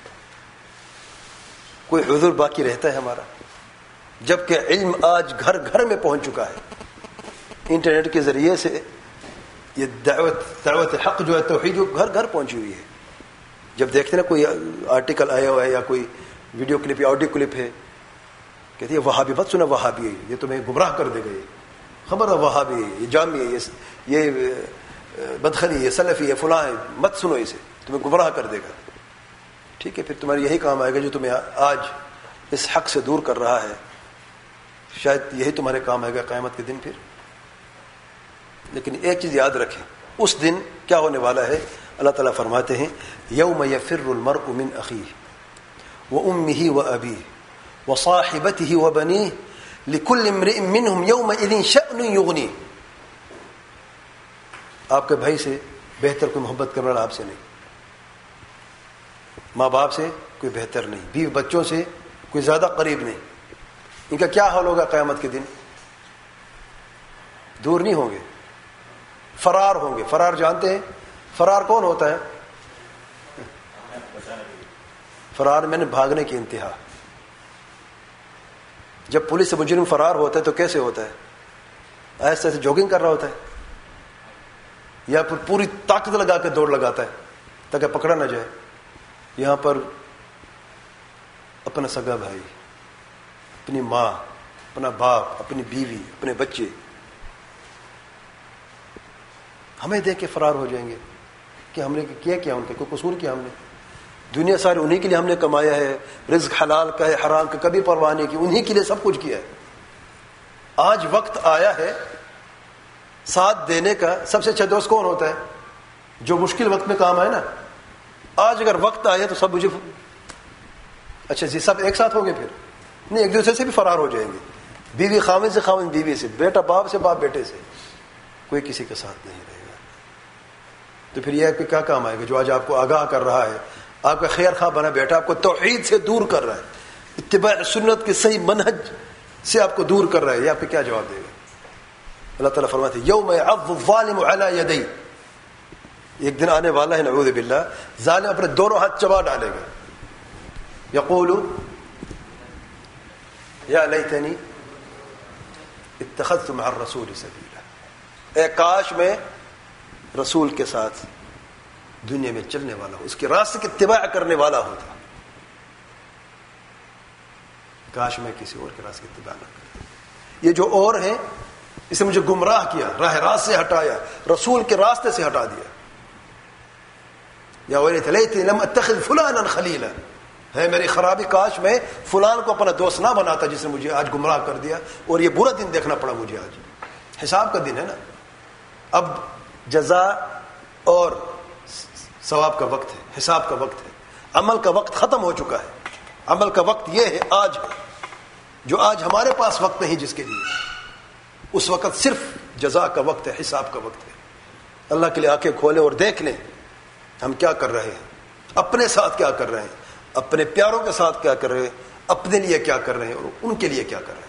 کوئی عذر باقی رہتا ہے ہمارا؟ جبکہ علم آج گھر گھر میں پہنچ چکا ہے. انٹرنیٹ کے ذریعے سے یہ دعوت دعوت حق جو ہے توحید جو گھر گھر پہنچی ہوئی ہے. جب دیکھتے نا کوئی آرٹیکل آیا ہوا ہے یا کوئی ویڈیو کلپ یا آڈیو کلپ ہے، کہتے ہیں وہابی مت سنا، وہابی ہے یہ تمہیں گمراہ کر دے گا، یہ خبر ہے وہابی ہے، یہ جامی ہے، یہ یہ بدخلی ہے، سلفی ہے، فلاں ہے، مت سنو اسے، تمہیں گمراہ کر دے گا. ٹھیک ہے، پھر تمہارا یہی کام آئے گا جو تمہیں آج اس حق سے دور کر رہا ہے، شاید یہی تمہارے کام آئے گا قیامت کے دن. پھر لیکن ایک چیز یاد رکھیں، اس دن کیا ہونے والا ہے. اللہ تعالیٰ فرماتے ہیں یوم یفر المرء من اخیہ وامہ وابیہ وصاحبتہ وبنیہ لکل امرئ منہم یومئذ شأن یغنیہ. آپ کے بھائی سے بہتر کوئی محبت کرنے والا آپ سے نہیں، ماں باپ سے کوئی بہتر نہیں، بیوی بچوں سے کوئی زیادہ قریب نہیں. ان کا کیا حال ہوگا قیامت کے دن؟ دور نہیں ہوں گے، فرار ہوں گے. فرار جانتے ہیں فرار کون ہوتا ہے؟ فرار میں نے بھاگنے کی انتہا. جب پولیس سے مجرم فرار ہوتا ہے تو کیسے ہوتا ہے؟ ایسے ایسے جوگنگ کر رہا ہوتا ہے یا پھر پوری طاقت لگا کے دوڑ لگاتا ہے تاکہ پکڑا نہ جائے. یہاں پر اپنا سگا بھائی، اپنی ماں، اپنا باپ، اپنی بیوی، اپنے بچے ہمیں دیکھ کے فرار ہو جائیں گے کہ ہم نے کیا کیا ان کے کوئی قصور کیا ہم نے؟ دنیا ساری انہی کے لیے ہم نے کمایا ہے، رزق حلال کا ہے حرام کا کبھی پرواہ نہیں کی، انہی کے لیے سب کچھ کیا ہے. آج وقت آیا ہے ساتھ دینے کا. سب سے اچھا دوست کون ہوتا ہے؟ جو مشکل وقت میں کام آئے نا. آج اگر وقت آیا تو سب مجھے اچھا جی سب ایک ساتھ ہوں گے، پھر نہیں ایک دوسرے سے بھی فرار ہو جائیں گے. بیوی خاوند سے، خاوند بیوی سے، بیٹا باپ سے، باپ بیٹے سے، کوئی کسی کے ساتھ نہیں رہے گا. تو پھر یہ کیا کام آئے گا جو آج آپ کو آگاہ کر رہا ہے، آپ کا خیر خواہ بنا بیٹا آپ کو توحید سے دور کر رہا ہے، اتباع سنت کے صحیح منہج سے آپ کو دور کر رہا ہے، یہ آپ کو کیا جواب دے گا؟ اللہ تعالیٰ فرماتے ہیں یوم یعض الظالم علی یدیہ. ایک دن آنے والا ہے نعوذ باللہ، ظالم اپنے دونوں ہاتھ چبا ڈالے گا. یقول یا لیتنی اتخذت مع الرسول سبیلا. اے کاش میں رسول کے ساتھ دنیا میں چلنے والا ہو، اس کے راستے کی اتباع کرنے والا ہوتا. کاش میں کسی اور کے راستے کی اتباع نہ کرتا. یہ جو اور ہیں اسے مجھے گمراہ کیا، راہ راست سے ہٹایا، رسول کے راستے سے ہٹا دیا. یا ویلیت لیتنی لم اتخذ فلانا خلیلا. ہے میری خرابی، کاش میں فلان کو اپنا دوست نہ بناتا جس نے مجھے آج گمراہ کر دیا اور یہ برا دن دیکھنا پڑا مجھے. آج حساب کا دن ہے نا. اب جزا اور ثواب کا وقت ہے، حساب کا وقت ہے. عمل کا وقت ختم ہو چکا ہے. عمل کا وقت یہ ہے آج، جو آج ہمارے پاس وقت نہیں جس کے لیے. اس وقت صرف جزا کا وقت ہے، حساب کا وقت ہے. اللہ کے لیے آنکھیں کھولیں اور دیکھ لیں ہم کیا کر رہے ہیں، اپنے ساتھ کیا کر رہے ہیں، اپنے پیاروں کے ساتھ کیا کر رہے ہیں، اپنے لیے کیا کر رہے ہیں اور ان کے لیے کیا کر رہے ہیں.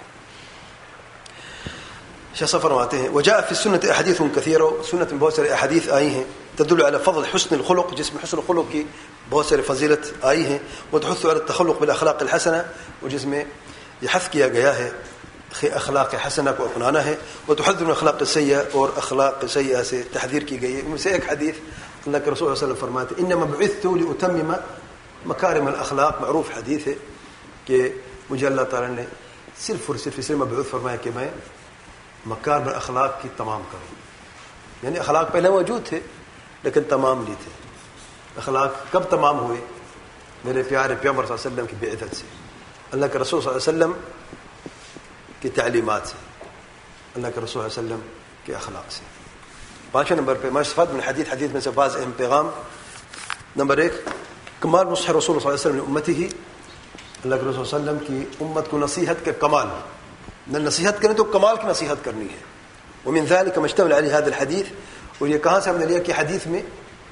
شاہ فرماتے ہیں وجاء فی السنت احادیث کثیرہ. سنت میں بہت سارے احادیث آئی ہیں تدل علی فضل حسن الخلق، جس میں حسن الخلق کی بہت سارے فضیلت آئی ہیں. وتحث علی التخلق بالاخلاق الحسنہ، اور جس میں یہ حث کیا گیا ہے اخلاق حسنہ کو اپنانا ہے. وتحذر من اخلاق السیئہ، اور اخلاق سیئہ سے تحذیر کی گئی ہے. ان میں سے ایک حدیث اللہ کے رسول صلی اللہ علیہ وسلم فرماتے ہیں انما بعثت لاتمم مکارم الاخلاق. معروف حدیث ہے کہ مجھے اللہ تعالیٰ نے صرف اور صرف اس لیے مبعوث فرمایا کہ میں مکارم الاخلاق کی تمام کروں. یعنی اخلاق پہلے موجود تھے لیکن تمام نہیں تھے. اخلاق کب تمام ہوئے؟ میرے پیارے پیغمبر صلی اللہ علیہ وسلم کی بعثت سے، اللہ کے رسول صلی اللہ علیہ وسلم کی تعلیمات سے، اللہ کے رسول صلی اللہ علیہ وسلم کے اخلاق سے. پانچویں نمبر پہ مستفاد من حدیث، حدیث میں سے بعض اہم پیغام. نمبر ایک، کمال نصح رسول صلی اللہ علیہ وسلم امتی ہی. اللہ کے رسول صلی اللہ علیہ وسلم کی امت کو نصیحت کے کمال، نہ نصیحت کریں تو کمال کی نصیحت کرنی ہے. ومن ذلك ما اشتمل عليه هذا الحديث، اور یہ کہاں سے ہم نے لیا کہ حدیث میں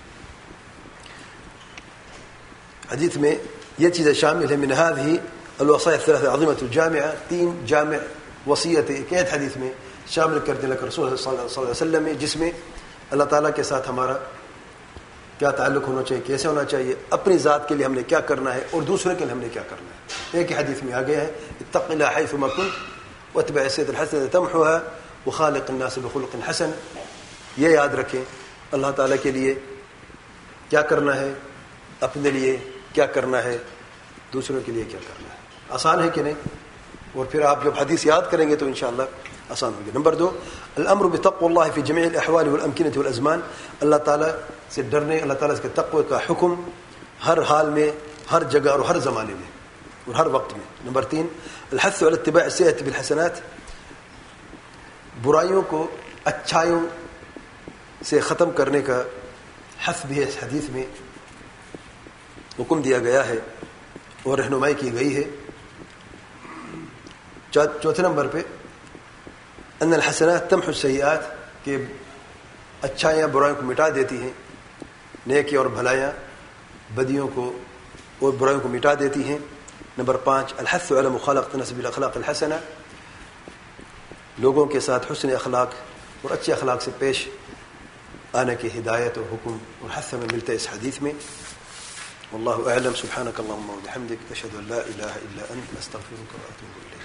حدیث میں یہ چیزیں شامل ہیں. من هذه الوصايا الثلاثة العظيمة الجامعة، تین جامع وصیت ایک عید حدیث میں شامل کر دیا رسول صلی اللہ علیہ وسلم میں، جس میں اللہ تعالیٰ کے ساتھ ہمارا کیا تعلق ہونا چاہیے، کیسے ہونا چاہیے، اپنی ذات کے لیے ہم نے کیا کرنا ہے اور دوسرے کے لیے ہم نے کیا کرنا ہے. ایک ہی حدیث میں آگے ہے اتق اللہ حیثما کنت واتبع السیئۃ الحسنۃ تمحها وخالق الناس بخلق حسن. یہ یاد رکھیں اللہ تعالیٰ کے لیے کیا کرنا ہے، اپنے لیے کیا کرنا ہے، دوسروں کے لیے کیا کرنا ہے. آسان ہے کہ نہیں؟ اور پھر آپ جب حدیث یاد کریں گے تو انشاءاللہ آسان ہوگی. نمبر دو الامر بتقوى الله في جميع الاحوال والامكنه والازمان. اللہ تعالیٰ سے ڈرنے، اللہ تعالیٰ کے تقوی کا حکم ہر حال میں، ہر جگہ اور ہر زمانے میں اور ہر وقت میں. نمبر تین الحث على اتباع السيئة بالحسنات. برائیوں کو اچھائیوں سے ختم کرنے کا حث بھی اس حدیث میں حکم دیا گیا ہے اور رہنمائی کی گئی ہے. چوتھے نمبر پہ ان الحسنات تمحو السیئات، کہ اچھائیاں برائیوں کو مٹا دیتی ہیں، نیکی اور بھلائیاں بدیوں کو اور برائیوں کو مٹا دیتی ہیں. نمبر پانچ الحث علی مخالقۃ الناس بالاخلاق الحسنہ. لوگوں کے ساتھ حسن اخلاق اور اچھے اخلاق سے پیش آنے کی ہدایت اور حکم اور حث میں ملتا ہے اس حدیث میں. واللہ اعلم. سبحانک اللہم وبحمدک اشہد ان لا الہ الا انت استغفرک واتوب الیک.